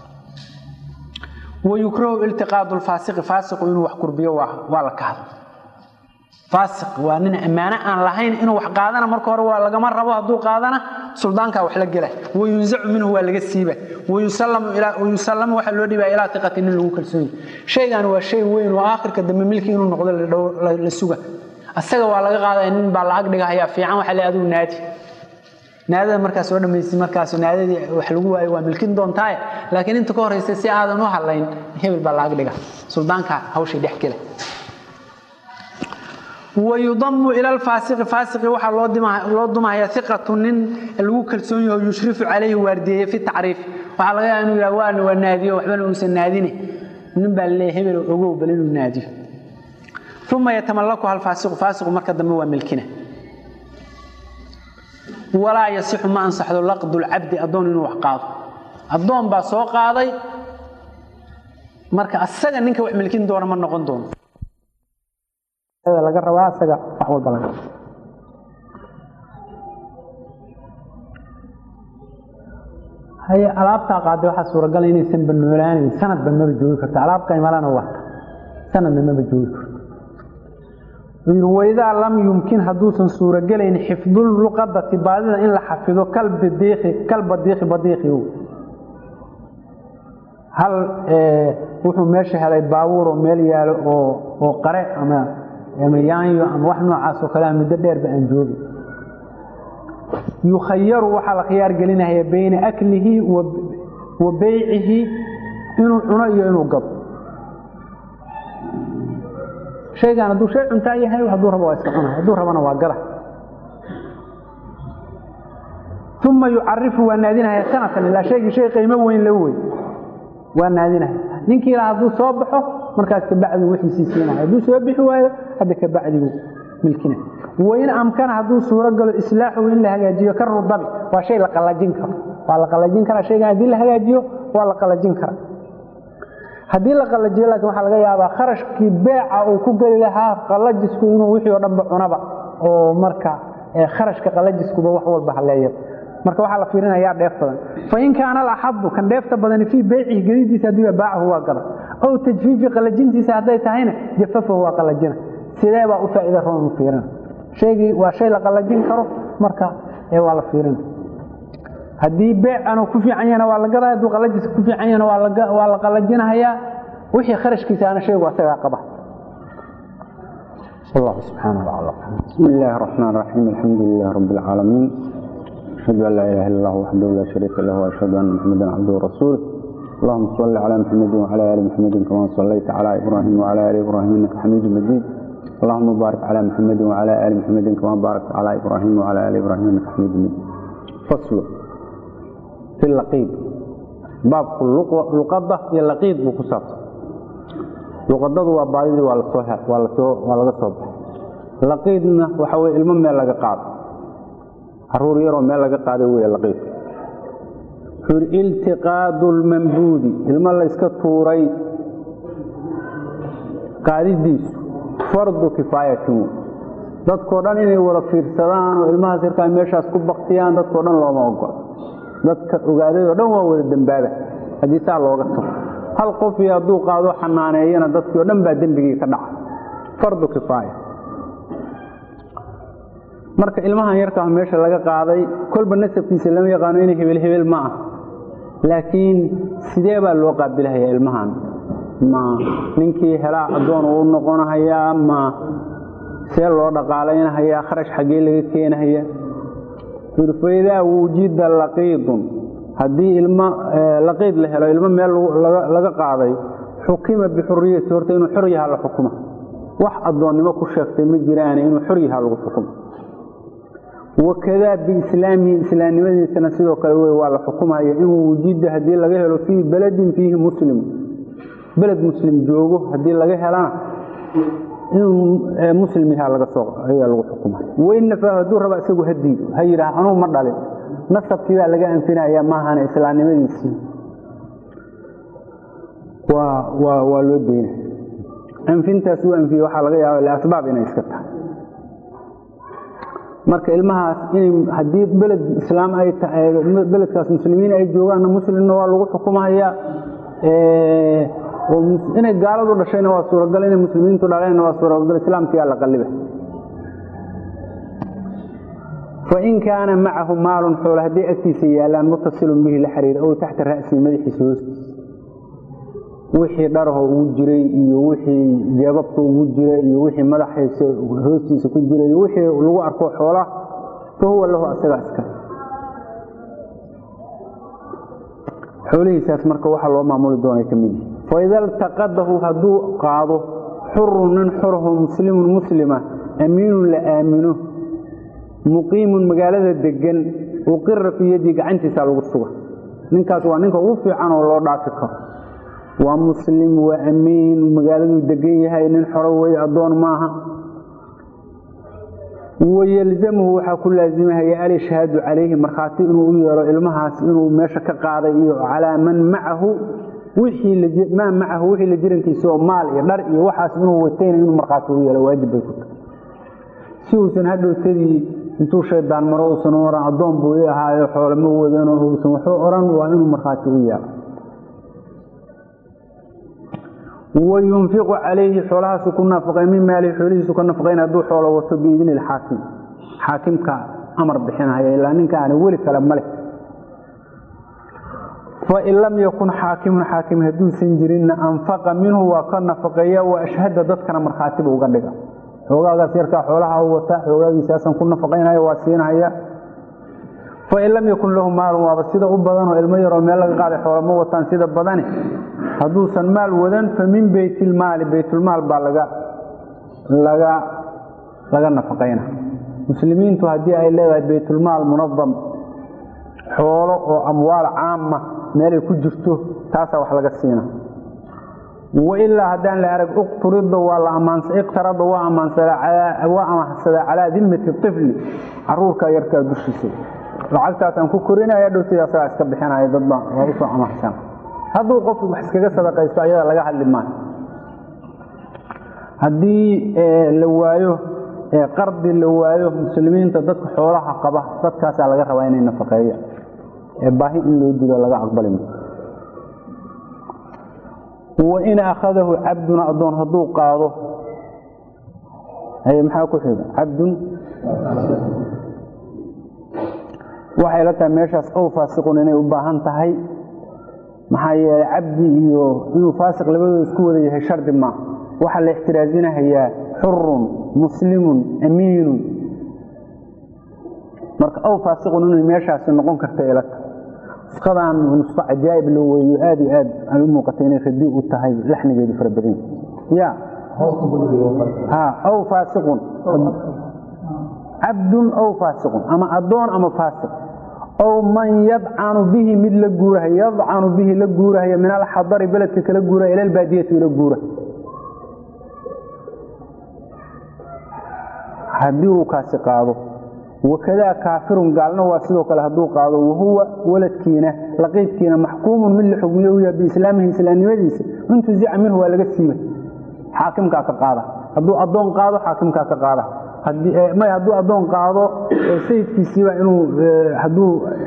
ويكره التقاط الفاسق فاسق إنه وحكر بيه ولا كهذا فاسق وأننا أمانة أن لهين إنه وحقادنا مرة ولا جمر رباه دو قادنا سلطانك وحلق له وينزع منه ولا جسيبه ويسلم وحلودي إلى ثقة إنه كلسوني شيء هو شيء وين وآخر كدم ملكي إنه نقدر للسوق asaga waa laga qaaday in baa lacag dhigaya fiican waxa la adigu naadada markaas soo dhameysay markaas naadadii wax lagu waayo waa milkin doontaa laakiin inta ka horeysay si aadan u halayn hebel baa lacag dhiga suldaanka hawshay dhex kale ويضم إلى الفاسق فاسق وحا لو دمايا ثقة نين لو كلسونيه يشرف عليه وارديه في التعريف waxa laga yaabaa inuu yawaan waa naadiyo waxba uu san naadine nin baa leeyahay hebel ugu balin uu naadiyo thumma yatamallaku hal fasiq marka dambe waa milkina wala yasixu ma ansaxdu laqdul abdi adoon inuu wax qaado adoon baa soo qaaday marka asaga ninka wax milkin doona ma noqon doono laga rabaa asaga wax walba laga هي alaabta qaad waxa suuragal inay san banoolaan sanad ban ma joogi karto alaab qiimalana wax sanadna ma joogi karto wayda lam yumkin haduusan suuragal in xifdul luqadati baadida in la xafido kalb diiqi hal wuxuu meesha helay baabuur oo meel yaalo oo qare ama yaanyo ama wax noocaas oo kala muddo dheer ba aan joogi يخير وحال خيار قلنا بين أكله وبيعه إنه عناية إنه قب شيء كان هدو شيء انتهي هاي وهدو ربا واسكحونه هدو ربا واقره ثم يعرفه والنادينها سنة إلا شيء قيمة وين لوي والنادينها ننكي هدو صبحه مركز كبعد وحي سيسينا هدو صبحه هذا كبعد ملكنا وين أمكن هذو صورة قال إصلاح وين لها جيو كرر الضبي وشيء لقلاجين كر والقلاجين كر شيء هذي لها جيو والقلاجين كر هذي لقلاجين لك محل جاي هذا خرج كبيع أو كوجل لها قلاجس كونه وحي ونبع ونبع أو مركا خرج كقلاجس كوبا وحول بحلاية مركا وحلا فيرنا يا ديفتا فإن كان الأحب كان ديفتا بدن في بيعه جديد يسديه باع هو قرر أو تجفيف قلاجين تساعده هنا جففه هو قلاجين سيدا وفائدة رون فيرنا شيء وشيء لقلاجين كرو مركا waa la fiirin hadii beec aanu ku fiicanyana waa la gadaa duu qalajis ku fiicanyana waa la qalajinaya wixii kharashkiisa ana sheego asaga qaba الله سبحانه وتعالى بسم الله الرحمن الرحيم الحمد لله رب العالمين أشهد أن لا إله إلا الله وحده لا شريك له وأشهد أن محمدا عبده ورسوله اللهم صل على محمد وعلى آل محمد كما صليت على إبراهيم وعلى آل إبراهيم إنك حميد مجيد اللهم بارك على محمد وعلى آل محمد كما باركت على إبراهيم وعلى آل إبراهيم إنك حميد مجيد فصل في اللقيط باب اللقطة هي اللقيط بكسر لقطة وبعيد ولا صحة ولا صبح لقيطنا وحوي المم لقى قاض حرور يرون ما لقى قاضي هو اللقيط التقاد المنبود المال اسكتوري قاضي ديس فرض كفاية dadkoo dhan inay wada fiirsadaan oo ilmaha sirka meeshaas ku baqtiyaan dadkoo dhan looma ogol dadka ogaaday oo dhan waa wada dambaaba hadii taa looga tago hal qof iyo haduu qaado xanaaneeyana dadkoo dhan baa dambiga ka dhaca fardu kifaaya marka ilmaha yarka meesha laga qaaday kolba nasabkiisa lama yaqaan inay hebel ma ah laakiin sidee baa loo qaabilayaa ilmahan ma ninkii helaa adoon uu noqonayaa ma see loo dhaqaaleynaya kharash xagee laga keenaya firfayda wujida laqiidun hadii ilma laqiid la helo ilma meel laga qaaday xukuma bi xurriyati horta inuu xor yahay la xukuma wax adoonnimo ku sheegtay ma jiraan inuu xor yahay lagu xukumo wakada bi islaamnimadiisana sidoo kale waa la xukumaya inuu wujida hadii laga helo fi baladin fihi muslim balad muslim joogo hadii laga helana مسلمها laga soo ayaa lagu xukumay weyn faahadu raba isagu hadiido hayra anu ma dhalin nasabkiiba laga anfinaya ma ahan islaamnimadiisii waa loo deeyay anfintaas uu anfiyo waxa laga yaabaa la asbaab inay iska tahay marka ilmahaas in hadii balad islaam ay tahay baladkaas muslimiin ay joogaan muslimna waa lagu xukumaya inay gaaladu dhashayna waa suuragal inay muslimiintu dhalayna waa suuragal islaamkiga la qalliba fa in kaana ma'ahu maalun xawla hadii agtiisa yaalaan muttasilun bihi la xiriir oo taxta raasi madaxiisa wixii dharaho ugu jiray iyo wixii jeebabka ugu jiray iyo wixii madaxiisa hoostiisa ku jiray iyo wixii lagu arko xoolaha fahuwa lahu asaga iska xoolihiisaas marka waxa loo maamuli doonay kamid fa idal taqadahu hadu qaado xurun xurhu muslimun muslima amiinun la aamino muqiimun magaalada degan وقر في يدي gacantiisa lagu suga ninkaas waa ninka ugu fiican oo loo dhaafi karo waa muslim waa amiin magaaladu degan yahay nin xoro way adoon maaha ويلزمه waxa ku laazimahay al shahadu alayhi marxaati inuu yeero ilmahaas inuu meesha ka qaaday iyo calaaman maahu wixii la jirankiisa maal iyo dhar iyo waxaas inuu wateen inuu marxaati u yeero waajib ay ku tahay si uu san hadhowtadii intuu shaydaan maro uu soo waran adoon buu yahay xoolamo wadano uu soo wuxuu oran waa inuu marxaati u yeero وينفق عليه حولها سكن نفقين من ماله حوله سكن نفقين هدو حوله وتبيدين الحاكم حاكمك أمر بحينها إلا أنك أنا ولي كلام ملك فإن لم يكن حاكم هدو سنجرين أنفق منه وكان نفقيا وأشهد ضدك مرخاتبه وقدك وقال سيرك حولها وتاح وقال سياسا كن نفقينها واسينها فإن لم يكن له مال وابسيده أبضان والمير ومال قال حول موتان سيده بدانه هدوسا مال ودن فمن بيت المال لغا نفقينه مسلمين تهدي أي لغا بيت المال منظم حوله وأموال عامة مالي كجرته تاسا وحلقة السينة وإلا هدان لأرق اقترض اقترض وأمانسد على ذمة الطفل عرورك يركب بالشيء lacagtaas aan ku korinaya dhowtiisa asaga iska bixinaya dad baan waa u soo amaahsan haduu qof wax iskaga sadaqaysto ayada laga hadli ma hadii la waayo qardi la waayo muslimiinta dadka xoolaha qaba dadkaas laga rabaa inay nafaqeeyo baahi in loo digo laga aqbalin wa in akhadahu abdun adon haduu qaado ay maxaa ku xiga abdun waxay la tahay meeshaas oo faasiqun inay u baahan tahay maxaa yeelay abdi iyo inuu faasiq labadooda isku wada yahay shardi ma waxa la ixtiraazinayaa xurun muslimun amiinun marka oo faasiqun inuu meeshaas noqon karto ilaa qadaan nusqa ajaayib loo weeyo aad iyo aad ay u muuqatay inay khadii u tahay laxnigeedu farabadan ya oo faasiqun عبد أو فاسق أما أدون أما فاسق أو من يضعن به مثل الجورة يضعن به للجورة هي من الحضر بلدك كالجورة إلى البادية إلى الجورة هديه كاسقاضه وكذا كافر قالنا واسلوك لهدوه قاضه وهو ولد كينه لقيت كينه محكوم من لحكمه بإسلامه إسلامي وديسه انتو زع منه ولا قسيبه حاكم كاكقاضه هدو أدون قاضه حاكم كاكقاضه ما هدو أدون قاضه سيدكيسيبا إنه هدو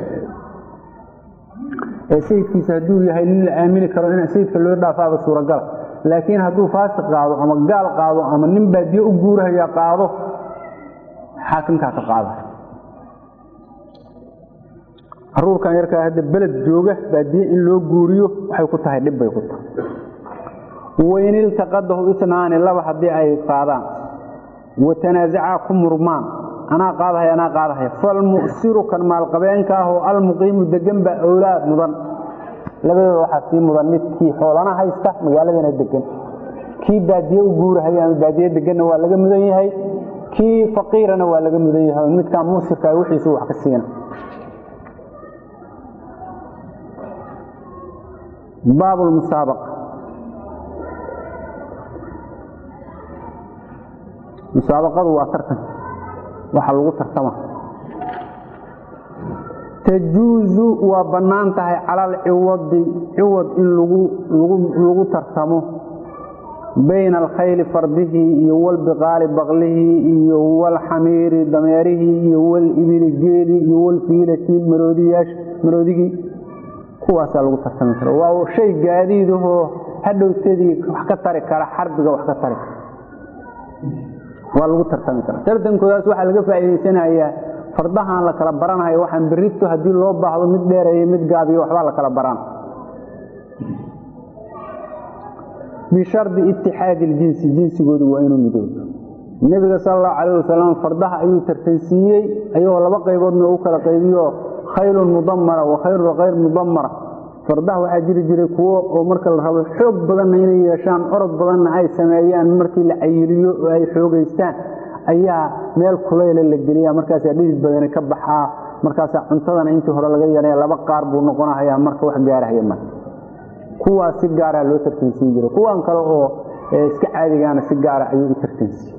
سيدكيس هدو يهي للآمين كرون سيدك اللي يردع فاق السورة قال لكن هدو فاسق قاضه أما قال قاضه أما ننبا دي أقوره يا قاضه حاكم كاكقاضه الرور كان يركا هذا بلد جوجه بادي إن لو قوريو وحيكوتها يدب يكوتها وين التقده اثنان الله حدي أي قاضان وتنازعكم رمان أنا قاضها فالمؤسر كان مال قبينك هو المقيم الدجن بأولاد مضن لبدا وحاسي مضن كي حولنا هيسته مغالدنا الدجن كي باديه وغورها يعني باديه الدجن waa laga mudan yahay kii faqiirana waa laga mudan yahay midka muusirka wixiisu wax ka siina باب المسابقة مسابقة وترتم waxa lagu tartama تجوز وبنانتها على العوض in lagu tartamo بين الخيل فرده والبغال بغله والحمير دميره والإبل الجيل والفيلة مرودي kuwaas lagu tartami karo waa shay gaadiidaho hadhowtadii wax ka tari kara xarbiga wax ka tari waa lagu tartami kara tartankoodaas waxa laga faa'iideysanayaa fardahan la kala baranayo waxaan birito hadii loo baahdo mid dheereeyo mid gaabiyo waxba la kala baran بشرط اتحاد الجنس جنس قد وإنه مدود النبي صلى الله عليه وسلم فرضها أيو ترتنسيي أيوه لبا قيبودنا وكلا قيبيو خير مضمرة وخير غير مضمرة فرضها وحاجر جري كو ومركا الرب حوق بدن inay yeeshaan orod badan ay sameeyaan markii la cayiliyo ay xoogeystaan ayaa meel kuleyl la geliya markaas ay dhid badan ka baxaa markaas cuntadana intii hore laga yareeyo laba qaar buu noqonayaa marka wax gaaraya ma kuwa si gaar ah loo tartansiin jiray kuwan kale oo iska caadigaana si gaar ah ayuu u tartansiin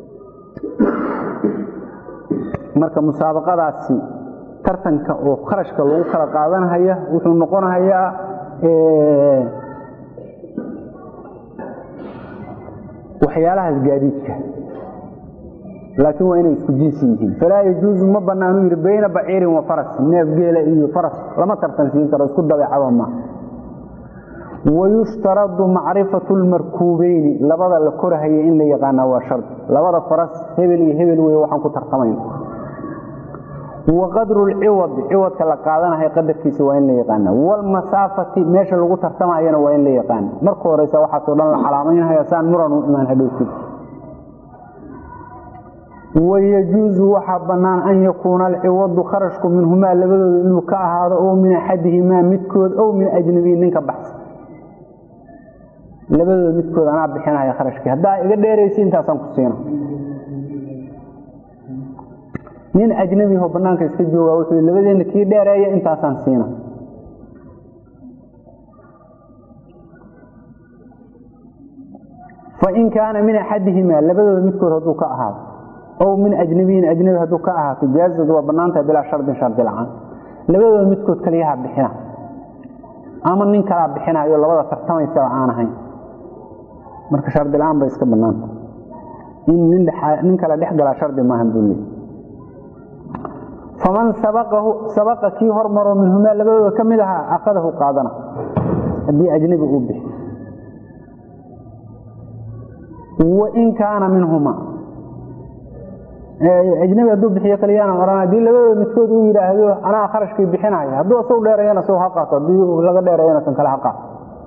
marka musaabaqadaasi tartanka oo kharashka lagu kala qaadanaya wuxuu noqonayaa waxyaalaha gaadiidka laakiin waa inay isku jinsi yihiin falaa yajuuzu ma banaanu yiri bayna baciirin wa faras neef geela iyo faras lama tartansiin karo isku dabeecado ma ويشترط معرفة المركوبين لبدا لكرهي إن لا يقانا وشرط لبدا فرس هبل ويوحن كترقمين وقدر العوض كلا قادنا هي قدر كيس وين لا يقانا والمسافة ماشي لو ترتمعينا وين لا يقانا مركو ريسا waxa soo dhan xalaameyn haysan muran u iman hadowti ويجوز وحبنان أن يكون العوض خرجكم منهما لبدا إنه كأهذا أو من أحدهما متكود أو من أجنبين نك بحث labada midkood ana bixinaya kharashkii hadaa iga dheeraysiin intaas aan ku siino nin ajnabi oo banaanka iska jooga wuxuu labadeena kii dheereeyay intaas aan siino fa in kaana min ahadihima labada midkood haduu ka ahaado oo min ajnabiin ajnabi haduu ka ahaado jaazad waa banaanta bila shart la'aan labada midkood kaliya bixina ama nin kala bixinayo labada tartamaysa aan ahayn marka shardi la'aan bay iska banaanta in nin kala dhexgala shardi ma ahan bulli faman sabaqa ki hormaro minhuma labadooda kamidaha aqadahu qaadana hadii ajnabi uu bixi wa in kaana minhuma ajnabi haduu bixiyo kaliyana orana hadii labadooda midkood uu yiraahdo ana kharashkii bixinayo haduu soo dheereeyana soo haqaato hadii laga dheereeyana san kala haqaato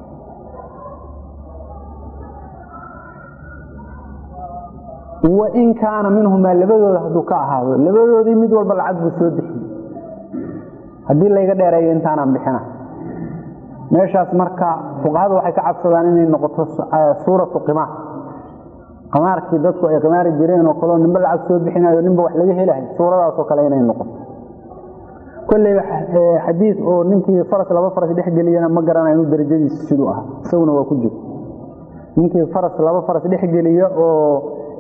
وإن كان منهما لبدود هدو كأهاده لبدودي مid walba lacag buu soo bixiyay hadii la iga dheereeyo intaan aan bixina meeshaas marka fuqaadu waxay ka cabsadaan inay noqoto suuratu qimaarkii dadku ay qimaari jireen oo kale ninba lacag soo bixinayo ninba wax laga helahay suuradaas oo kale inay noqoto kulli xadiis oo ninkii faras laba faras dhex galiyana ma garanayo inuu darajadiisa sidoo ah isaguna waa ku jiro ninkii faras laba faras dhex galiyo oo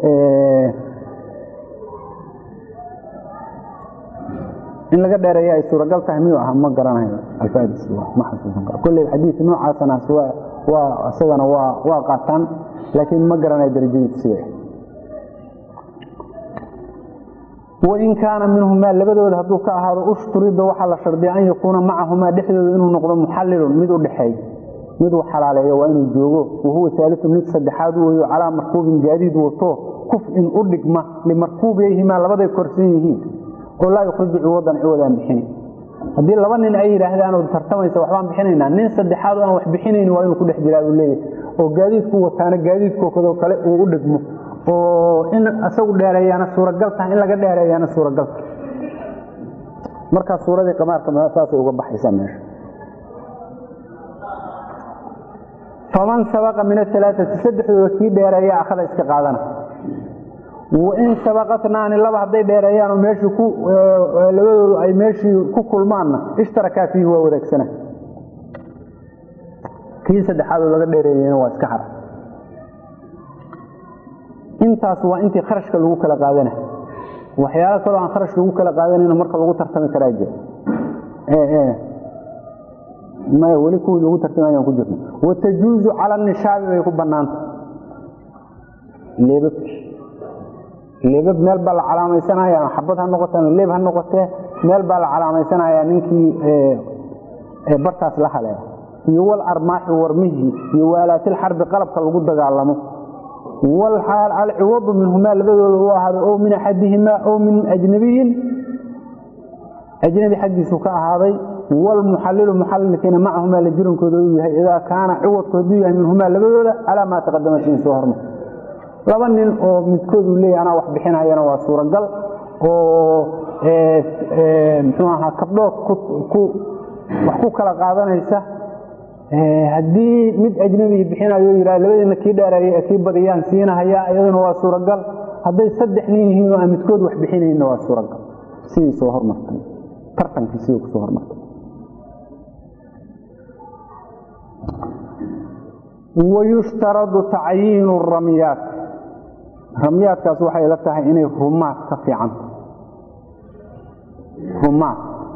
in laga dheereeyo ay suuragal tahay miyuu ah ma garanayo alfaadis ma xasuusan karo kulli xadiis noocaasana waa asagana waa qaatan laakiin ma garanayo darajadiisa وإن كان منهما لبدود هدو كأهاده أشتريد وحل شرطي أن يكون معهما دحدود إنه نقضى محلل مدو دحي مدو حلالي وإنه جوغو وهو ثالث من صدحاده وهو على مركوب جديد وطوه كفء أردقمة لمركوبيهما لبدا كرسيه ولا يخرج عوضا بحنين هذه لبن إن أي رهدان وترتميس وحبان بحنين نين صدحاده أنا وحبحنين وإنه كل حجراء الليل وجديدكو وتانا جديدكو كذا وكلا وأردقمه in asagu dheereeyana suuragal tahay in laga dheereeyana suuragal marka suurada qamaarka ma saas uga baxaysa meesha faman sabaqa min thalathati sadexdu ki dheereeya akhada iska qaadana wa in sabaqatnaani laba haday dheereeyaan meesha ku labadoodu ay meesha ku kulmaana ishtaraka fihi waa wadagsana kii saddexaad laga dheereeyana waa iska xar intaas waa intii kharashka lagu kala qaadana waxyaalo kale aan kharash lagu kala qaadanayna marka lagu tartami karaa jir ma wali ku lagu tartamayo ku jirno watajuzu ala nishaab ay ku banaanta leebab meel baa la calaamaysanaya xabad ha noqoto leeb ha noqoto meel baa la calaamaysanaya ninkii bartaas la halay iyo wal armaax warmihi iyo walaatil harb qalabka lagu dagaalamo والحال العوض منهما لبدود هذا أو من أحدهما أو من أجنبي حقه كأهذا والمحلل محلل كان معهما لجرن كودويه إذا كان عوض كودويه منهما لبدولا على ما تقدمت من سهرنا لبن أو متكود لي أنا واحد بحينها أنا وصورة قل أو مثلها كبلوت وحكوك لقاعدنا يسا هدي مد أجنبي بحينها يرى لبدنا كده رأي أكيد بديان سينا هيا أيضا وصورة قل هذا يصدحني هنا متكود واحد بحينها إنه وصورة قل سي سهر مرتين ترتن في سيوك سهر مرتين ويشترط تعيين الرميات رميات كاس waxay la tahay inay rumaad ka fiican rumaad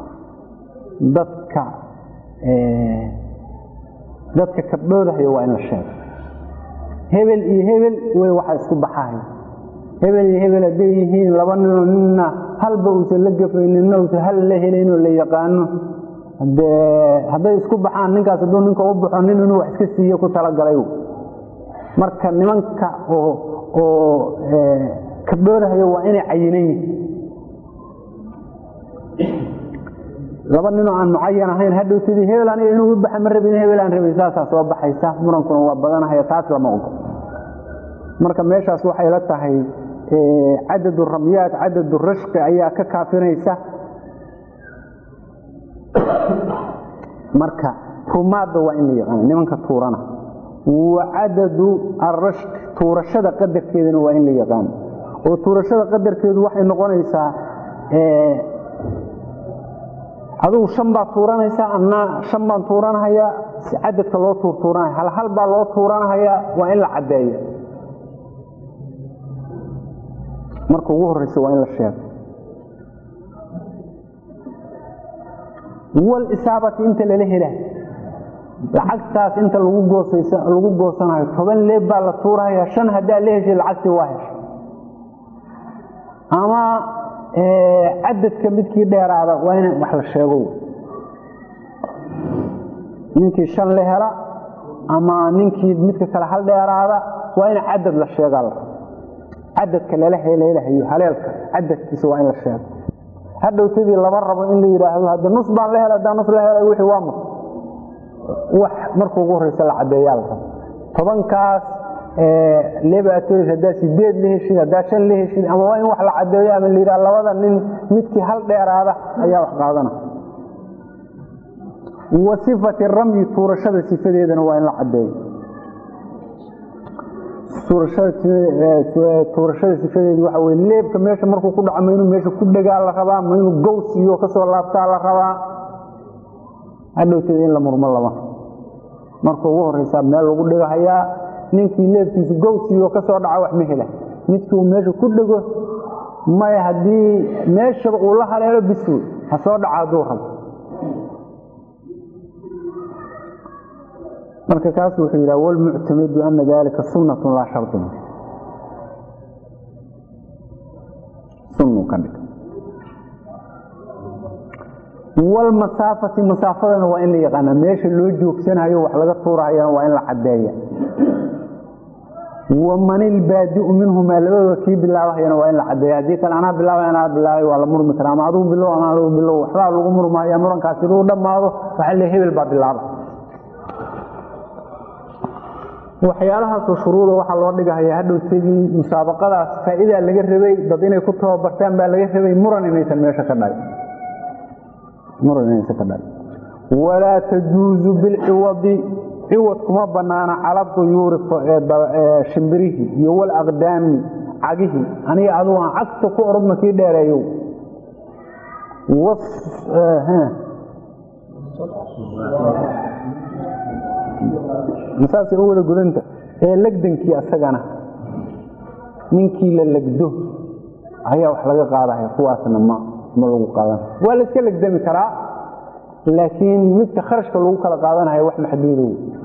dadka kabdoodahay waa in la sheego hebel iyo hebel way waxa isku baxay hebel iyo hebel haday yihiin laba ninna halba uu la gafaynin uu hal la helayno la yaqaano haday isku baxaan ninkaas haduu ninka u baxo nin inuu wax iska siiyo ku tala galay marka nimanka oo kabdoodahay waa inay cayineen laba nin aan muayyan ahayn hadhow sidii hebel aniga inuu u baxay marabin hebel aan rabay saasa soo baxaysa murankuna waa badanahay taas lama ogo marka meeshaas waxay la tahay cadad ramiyat cadad rashq ayaa ka kaafinaysa marka rumaada waa in la yaqaan nimanka tuurana وعدد الرشق تورشده قدرkeedana waa in la yaqaan oo tuurashada qadarkeedu waxay noqonaysaa aduu shamba tuuranaysa anna shamba tuuranaya cadadka loo tuuranaya hal baa loo tuuranaya waa in la cadeeyo marka ugu horeysa waa in la sheego wal isaabati inta la helay lacagtaas inta lagu goosanayo 10 leeb baa la tuuraya 5 hadaa la heshay lacagti waa heshay ama cadadka midkii dheeraada waa in wax la sheego ninkii 5 la hela ama ninkii midka kale hal dheeraada waa in cadad la sheegaa cadadka la helayo haleelka cadadkiisa waa in la sheego hadhow sidii laba rabo in la yiraahdo hada nus baan la helaa nus la helay wixii waa wax markuu ugu horeysa la cadeeyaa 10 kaas leebaatoy hada 8 la heshay hada 5 la heshay ama waa in wax la cadeeyo ama la yiraahdo labada nin midkii hal dheeraada ayaa wax qaadana wasifati rami tuurashada sifadeedana waa in la cadeeyo tuurashada sifadeedu waxa weey leebka meesha markuu ku dhaco inuu meesha ku dhagaa la rabaa ma inuu gowsiyo ka soo laabtaa la rabaa hadhowteed in la murmo lama markuu ugu horeysa meel lagu dhigayaa ninkii leebkiisu gowsiyo ka soo dhaca wax ma hela midkii uu meesha ku dhago ma hadii meesha uu la haleelo bisu ha soo dhaca dooran marka kaas wuxuu yiraahdaa wal mu'tamid anna dalika sunnatun la shartun sunnu kadib والمسافة مسافة وإن لي يقانا ماشي اللي يجوك سنة يوح لغا طورها وإن لحدايا ومن البادئ منهما لبدا كي بالله وحينا وإن لحدايا ديك أنا بالله وأنا بالله ولا مر مثلا ما عدو بالله وأنا عدو بالله وحلا الأمر ما يمرن كاسروا دم هذا وحلي هبل بعد الله وحيالها شروط waxa loo dhigayaa hadhow sidii musaabaqadaas faa'iido laga rabay dad inay ku tababartaan baa laga rabay muran inaysan meesha ka dhacay ولا تجوز بالعوض عوض كما بنانا على الطيور شمبريه يول أقدام عقيه أنا أدوان عقت كورد مكي داريو مساسي أول أقول أنت لقدنكي أساقنا منكي للقدو هيا وحلقة قادة قواسنا ما لو قادان ولا iska lagdami kara laakiin midka kharashka lagu kala qaadanayo wax maxduud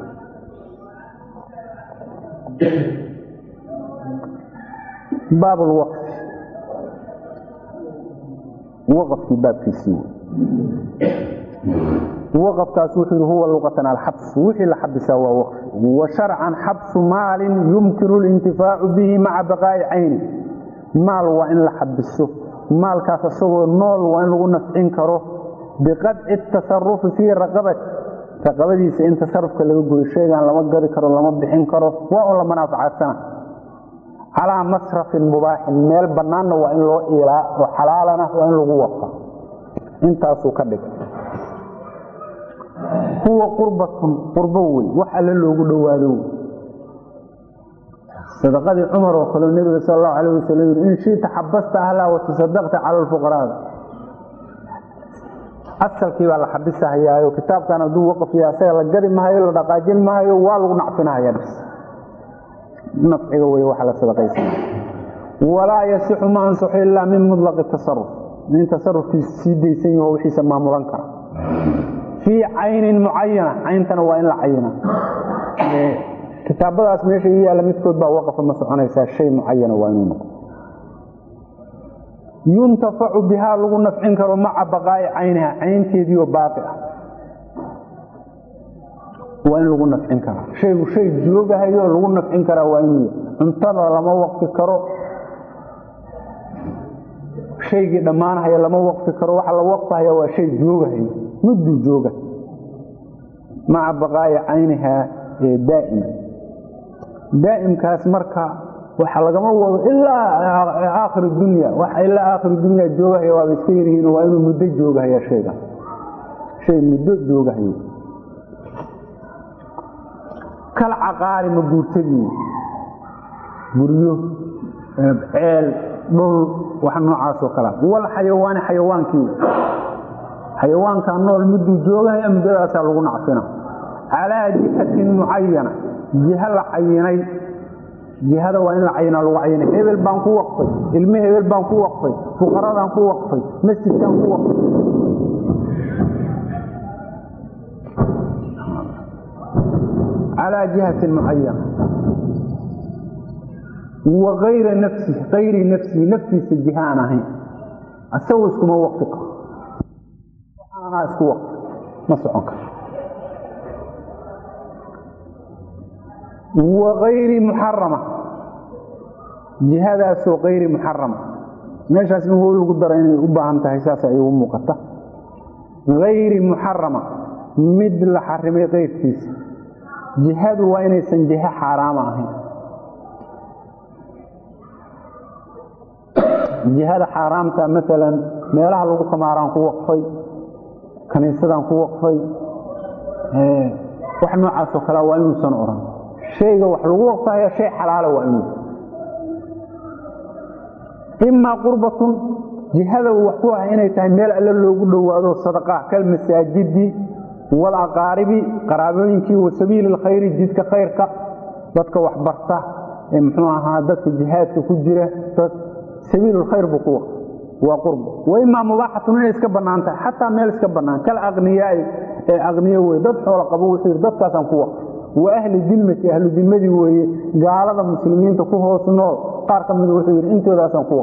باب الوقف وقف في باب كيسي وقف تاسوحي هو لغة الحبس وحي الحبس هو وقف وشرعا حبس مال يمكن الانتفاع به مع بقاء عين مال وإن لحبسه مال كاسسه النول وإن لغو نفعين كره biqadci الtasarrufi fii raqabadiisa in tasarufka laga gooyo shaygan lama gadi karo lama bixin karo waa oo la manaafacadsana calaa masrafin mubaaxin meel bannaanna waa in loo iilaa oo xalaalana waa in lagu wafa intaasuu ka dhigay huwa qurbatun qurbo wey wax alle loogu dhowaado sadaqadii cumar oo kale nabiga sallallahu alayhi wasallam in shiita xabasta ahla wa tasaddaqta ala alfuqara asalkii baa la xabisahayaa kitaabkan aduu waqf yaasay la gari maayo la dhaqaajin maayo waa lagu nacfinayaa bis nafciga way wax la sadaqaysan wala yasihu ma ansuhu illa min mutlaq at-tasarruf min tasarrufki sidaysan oo wixii maamulan kara fi aynin muayyana ayntana waa in la ayina kitaabadaas meesha yaala midkood baa waqf ma soconaysa shay muayyana waa inuu noqdo ينتفع بها لغو نفعين كرو مع بقاء عينها عين تيديو باقئة وإن لغو نفعين كرو شيء جوغها يو لغو نفعين كرو وإن انتظر لما وقت كرو شيء دمانها يا لما وقت كرو وحلا وقتها يو شيء جوغها مدو جوغها مع بقاء عينها دائم كاس مركا waxa laga wado ilaa aakhir dunya waxa ilaa aakhir dunya joogahay waa iskayriin waa inuu muddo joogahay shayga shay muddo joogahay kala aqaari ma guurtay guriyo eel dhul wax noocaas oo kala wal xayawaanka nool muddo joogahay muddadaas lagu nacfina ala jihatin muayyana jiha la ayinay jihada waa in la cayna lagu cayna hebel baan ku waqfay ilmi hebel baan ku waqfay fuqaradan ku waqfay masjidkan ku waqfay ala jihati muayyana wa ghayr nafsi jihanahi asawis kuma waqfika ana isku waqf ma soconka وغير محرمة جهاد سو غير محرمة ماشي اسمه هو لو دارين u baahan tahay saas ay u muuqata غير محرمة mid la xarimay qeybtiis jihad waa inay san jiha xaraam ahayn jihad xaraamta mesela meelaha lagu kamaaraan ku waqfay kaniisadan ku waqfay wax noocaas oo kala waa inuu san oran شيء وحلو وقتها شيء حلال وإنه إما قربة جهة وحوها هنا يتعمل على اللي وهذا الصدقاء كالمساجد والأقارب قرابينك وسبيل الخير جدك خيرك ذاتك وحبرته محنوها ذات الجهات كجرة سبيل الخير بقوة وقرب وإما مباحة من يسكبنا أنت حتى ما يسكبنا كالأغنياء أغنياء وذات حول قبول خير ذات كاسم قوة وأهل الذمة أهل الذمة قال المسلمين تكوه صنور قارك من الوحيد انتو راسا قوة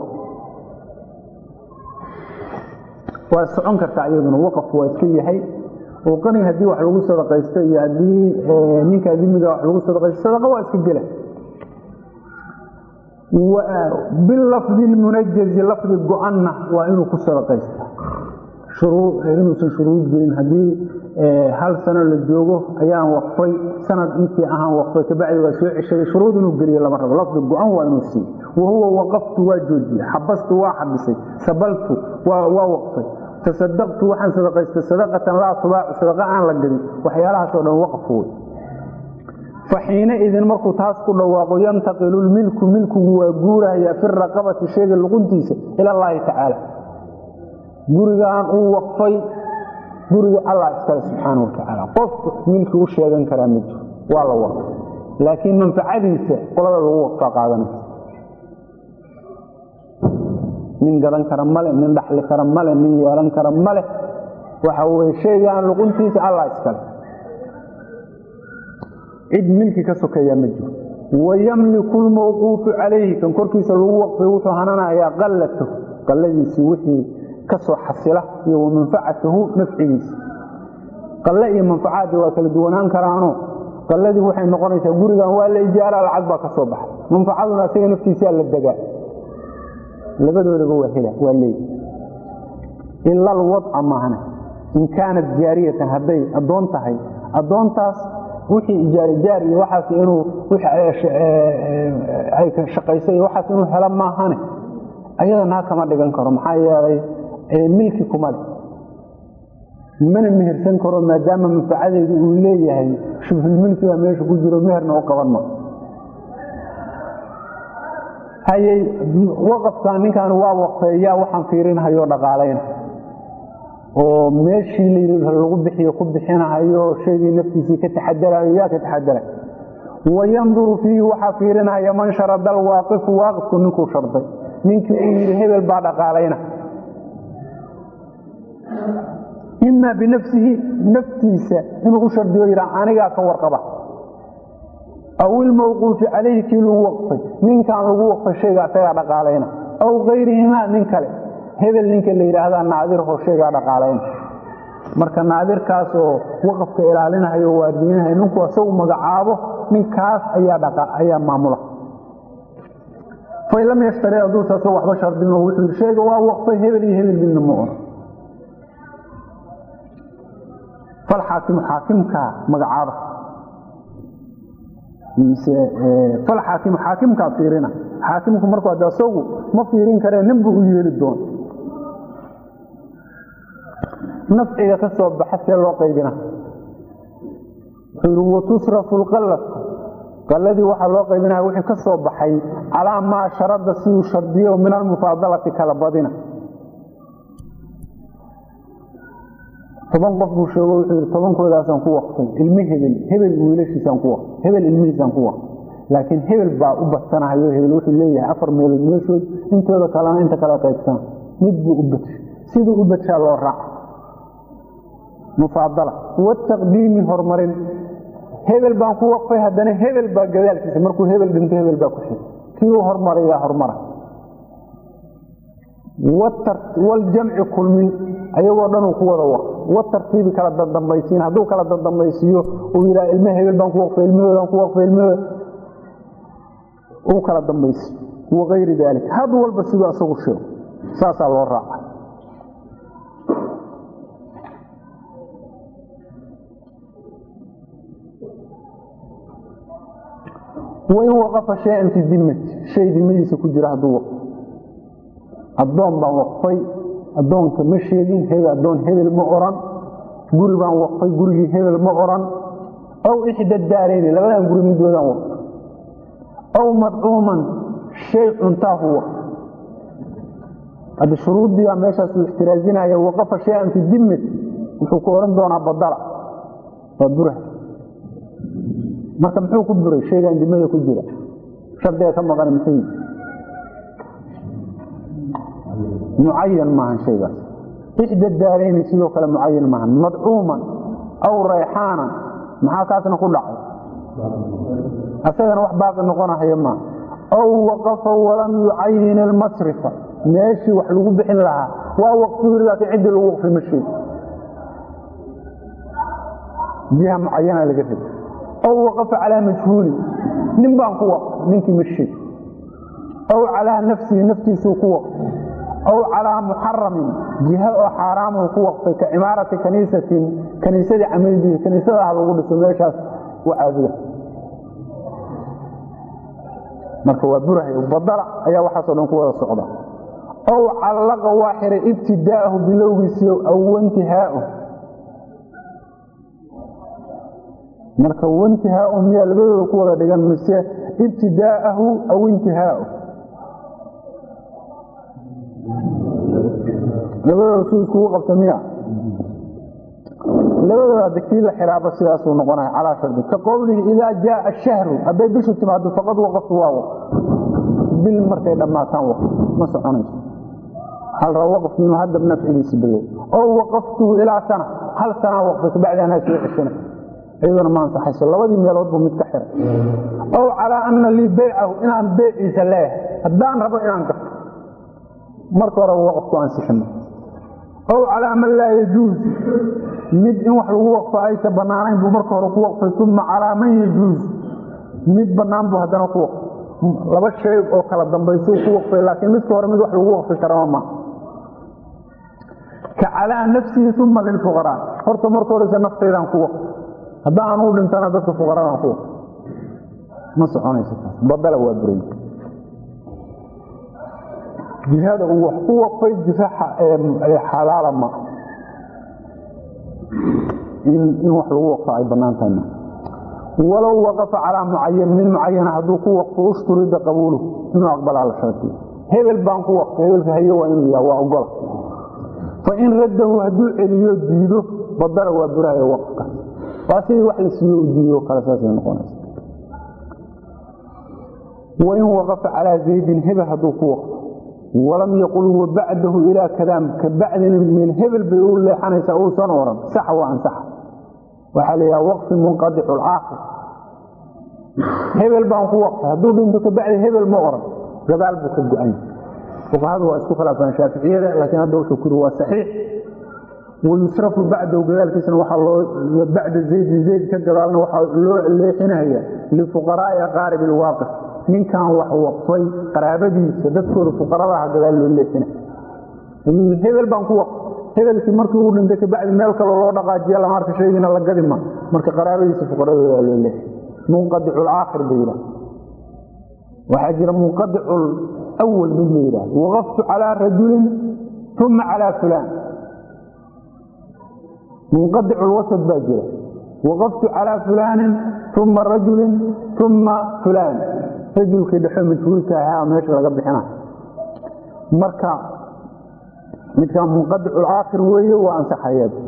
والسعون كرتعيضنا وقف واسكي حي وقني هدي وحلوه صدقة يستيي هدي نيك ذمة وحلوه صدقة الصدقة واسكي جله وباللفظ المنجز لفظ القعنة وإنه كصدقة يستيي شروط إنه شروط بين هدي هل سنة للجوجو أيام وقفي سنة أنت أهم وقفي تبعي وسوء شروط إنه قريه لما رب لفظ الجوان وإنه سي وهو وقفت وجودي حبست واحد بسي سبلت ووقفي تصدقت وحن صدقت صدقة لا طباع صدقة عن لقري وحيالها سؤال وقفوا فحينئذ مركو تاسكو لواقو ينتقل الملك ملكه وقوره في الرقبة الشيء اللقنتيس إلى الله تعالى قرقان وقفي guriga Allah iskale subhanahu wa ta'ala qof milki u sheegan kara mid waa la waqf laakiin manfaacadiisa qolada lagu waqfa qaadanaysa min gadan kara male min dhaxli kara male min yeelan kara male waxa uu sheegan luquntiisa Allah iskale cid milki ka sokeeya ma jiro ويملك الموقوف عليه كان كركيس lagu waqfay wuxuu hananayaa qalladiisi wixii كسو حصله ومنفعته نفعيس قال لي منفعات وكل دوانان كرانو قال لي waxay noqonaysaa gurigan waa la ijaara lacag ba ka soo baxay manfaacaduna asiga naftiisa la dagaa labadooda waa hela waa leey illa alwad amana in kaanat jaariyatan hadday addoon tahay addoontaas wixii jaari waxaas inuu ay ka shaqaysay waxaas inuu helo maahane ayadana kama dhigan karo maxaa yeelay milki kuma leh mana mehersan karo maadaama manfacadeedu uu leeyahay shubhul milkiga meesha ku jiro meherna u qaban ma hayay waqafka ninkan waa waqfeeyaa waxaan fiirinayo dhaqaaleyn oo meeshii leeyahay lagu bixiyo ku bixinayo sheegay naftiisa ka taxadarayo yaa ka taxadara وينظر فيه وحفيرنا يا من شرد الواقف واقف نكو شرطي نينكي يري هبل بعد قالينا إما بنفسه نفتيسة إنه شردو يرى عنيقا كورقبة أو الموقوف عليه كيلو وقف من كان وقف الشيء قاعد قالينا أو غيرهما من كله هبل نينك اللي يرى هذا الناظر هو الشيء قاعد قالينا marka naadirkaasoo waqafka ilaalinayo waardiyanahay ninku asoo magacaabo ninkaas ayaa maamula faylam yashtari aduusa soo waxba shardin oo wuxuu sheegay waa waqfay hebel iyo hebel min mu'min fal haakimka magacaaba fal haakimka fiirina haakimku markuu adaasogu ma fiirin kare ninbu u yeeli doon نفعي كسب بحث لو قيبنا وتصرف القلة الذي waxa loo qaybinaa wixii ka soo baxay calaama sharada si uu shardiyo min almufaadalati kala badina toban qof uu sheego wuxuu toban koodaasan ku waqfay hebel wiilashiisan ku waqfay hebel ilmihiisan ku waqfay laakiin hebel baa u badsanayo hebel wuxuu leeyahay afar meelood meeshood intooda kalena inta kala qaybsan mid buu u badshay sidoo u badshaa loo raac مفاضله والتقديم هرمرين هبل بان كو وقفي هدنا هبل با غدالكيس markuu hebel dhinto hebel ba ku xig kii hormariya hormara والجمع كل من ayagoo dhan ku wada waqf watartiib kala dambaysiin haduu kala dambaysiyo oo ila ilmo hebel baan ku waqfay ilmo oo kala dambaysi وغير ذلك hadu walba sidoo asagu sheego saasa loo raacay وإن وقف شيئا في ذمة شيء ذميس كجرا هدو وقف الضون بان وقفي الضون كمشيدين هذا الضون هذا المؤرن قري بان وقفي قري هذا المؤرن أو إحدى الدارين لغدا قري من دون وقف أو مدعوما شيء انتهى وقف هذه الشروط دي عم يشهد الاحترازين هي وقف شيئا في ذمة وحكورن دون عبدالله فالدره marka muxuu ku buray sheegan dimada ku jira shardiga ka maqan muxuu muayyan ma han sheega ixda daareen sidoo kale muayyan ma han mad'uuman aw rayhana maxaa kaasna ku dhacay asagana wax baaqi noqonayo ma aw waqafa walam yu'ayyin al-masrifa meeshi wax lagu bixin lahaa waa waqtiga cid lagu waqfi mashi jiha muayyana laga helo أو وقف على مجهول نبان قوة منك مشي أو على نفسي سوقوة أو على محرم جهة أو حرام قوة كإمارة كنيسة عمل دي كنيسة هذا وقود سميشاس وعادية مركوا بره وبضل أي واحد صدق قوة الصعدة أو علق واحد ابتداءه بلوغس أو انتهاءه marka wantiha umiya labadooda ku wada dhigan mise ibtidaahu aw intihaahu labadooda isku qabtamiya labadooda diktiida xiraaba sidaas uu noqonay ala shardi ka qowlihi ila jaa ash-shahru aday bishu timaado faqad waqaf waaw bil markay dhamaataan waqf ma soconayso hal waqf min hadda nafciisa bil aw waqaftu ila sana hal sana waqf bacdana soo أيضا ما انصحيش لبدي ميلود بو مid ka xir أو على أن لي بيعه إن أن بيعيسا له هدان ربو إن أن قف مركو ربو وقفت عن سحمه أو على من لا يجوز مد إن وحلو وقف عيسا بنانين بو مركو ربو وقف ثم على من يجوز مد بنان بو هدان وقف لبا الشيء أو كلا دنبيسو وقف لكن مد كورا مد وحلو وقف كرامة كعلى نفسه ثم للفقراء horta marka hore nafteedan ku waqf hada aanu dhintana dadka fuqaraada ku ma soconayso badala waa buray jihada uu wax ku waqfay jifaha ee xalaal ma in wax lagu waqfo ay banaantahay ولو وقف على معين من معين هذو ku waqfo usturida qabuulu inuu aqbala la sharti hebel baan ku waqfay hebelka hayo waa inuu yaa waa ogol فإن رده هدو عليو ديدو بدل وبراي وقفك واسي wax la siiyo diido kala saasay noqonaysa وإن وقف على زيد هبه هدو ku waqfo ولم يقل وبعده إلى كلام كبعد من هبل بيقول لي حنيسه او سنورا صح وان صح وحاليا وقف منقطع الآخر هبل بان ku waqfo hadu dhinto kabacdi hebel ma oran gadaal buu ka go'ay وهذا هو اسكو خلافان شافعيه لكن هذا الشكر هو صحيح ويصرف بعده وكذلك سنه waxa loo بعد زيد كدلالنا waxa loo leexinaya للفقراء قارب الواقع من كان wax waqfay qaraabadiisa dadkooda fuqarada gadaal loo leexinay hebel baan ku waqf hebelkii markii uu dhintay ka bacdi meel kale loo dhaqaajiyo la marka sheegina la gadima marka qaraabadiisa fuqarada loo leexinay munqadi'u al-aakhir bayra وحجر منقطع الأول بالليلة وقفت على رجل ثم على فلان منقطع الوسط باجرة وقفت على فلان ثم رجل ثم فلان رجل كده حمد فلك ها ماشي لقب حنا مركع مثل منقطع الآخر وهي وأنصح حياته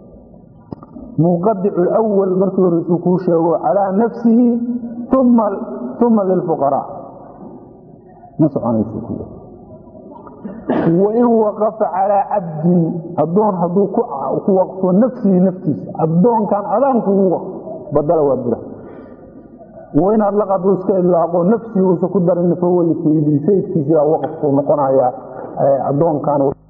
منقطع الأول مركع رسوكوشه على نفسه ثم للفقراء نصعان يسوكوه وإن وقف على عبد الدون هدو وقف نفسه الدون كان أذانك هو بدل وابره وإن أطلق أدوسك إلا أقول نفسه وسكدر إن فهو اللي في سيد كيسي وقف ونقنع الدون كان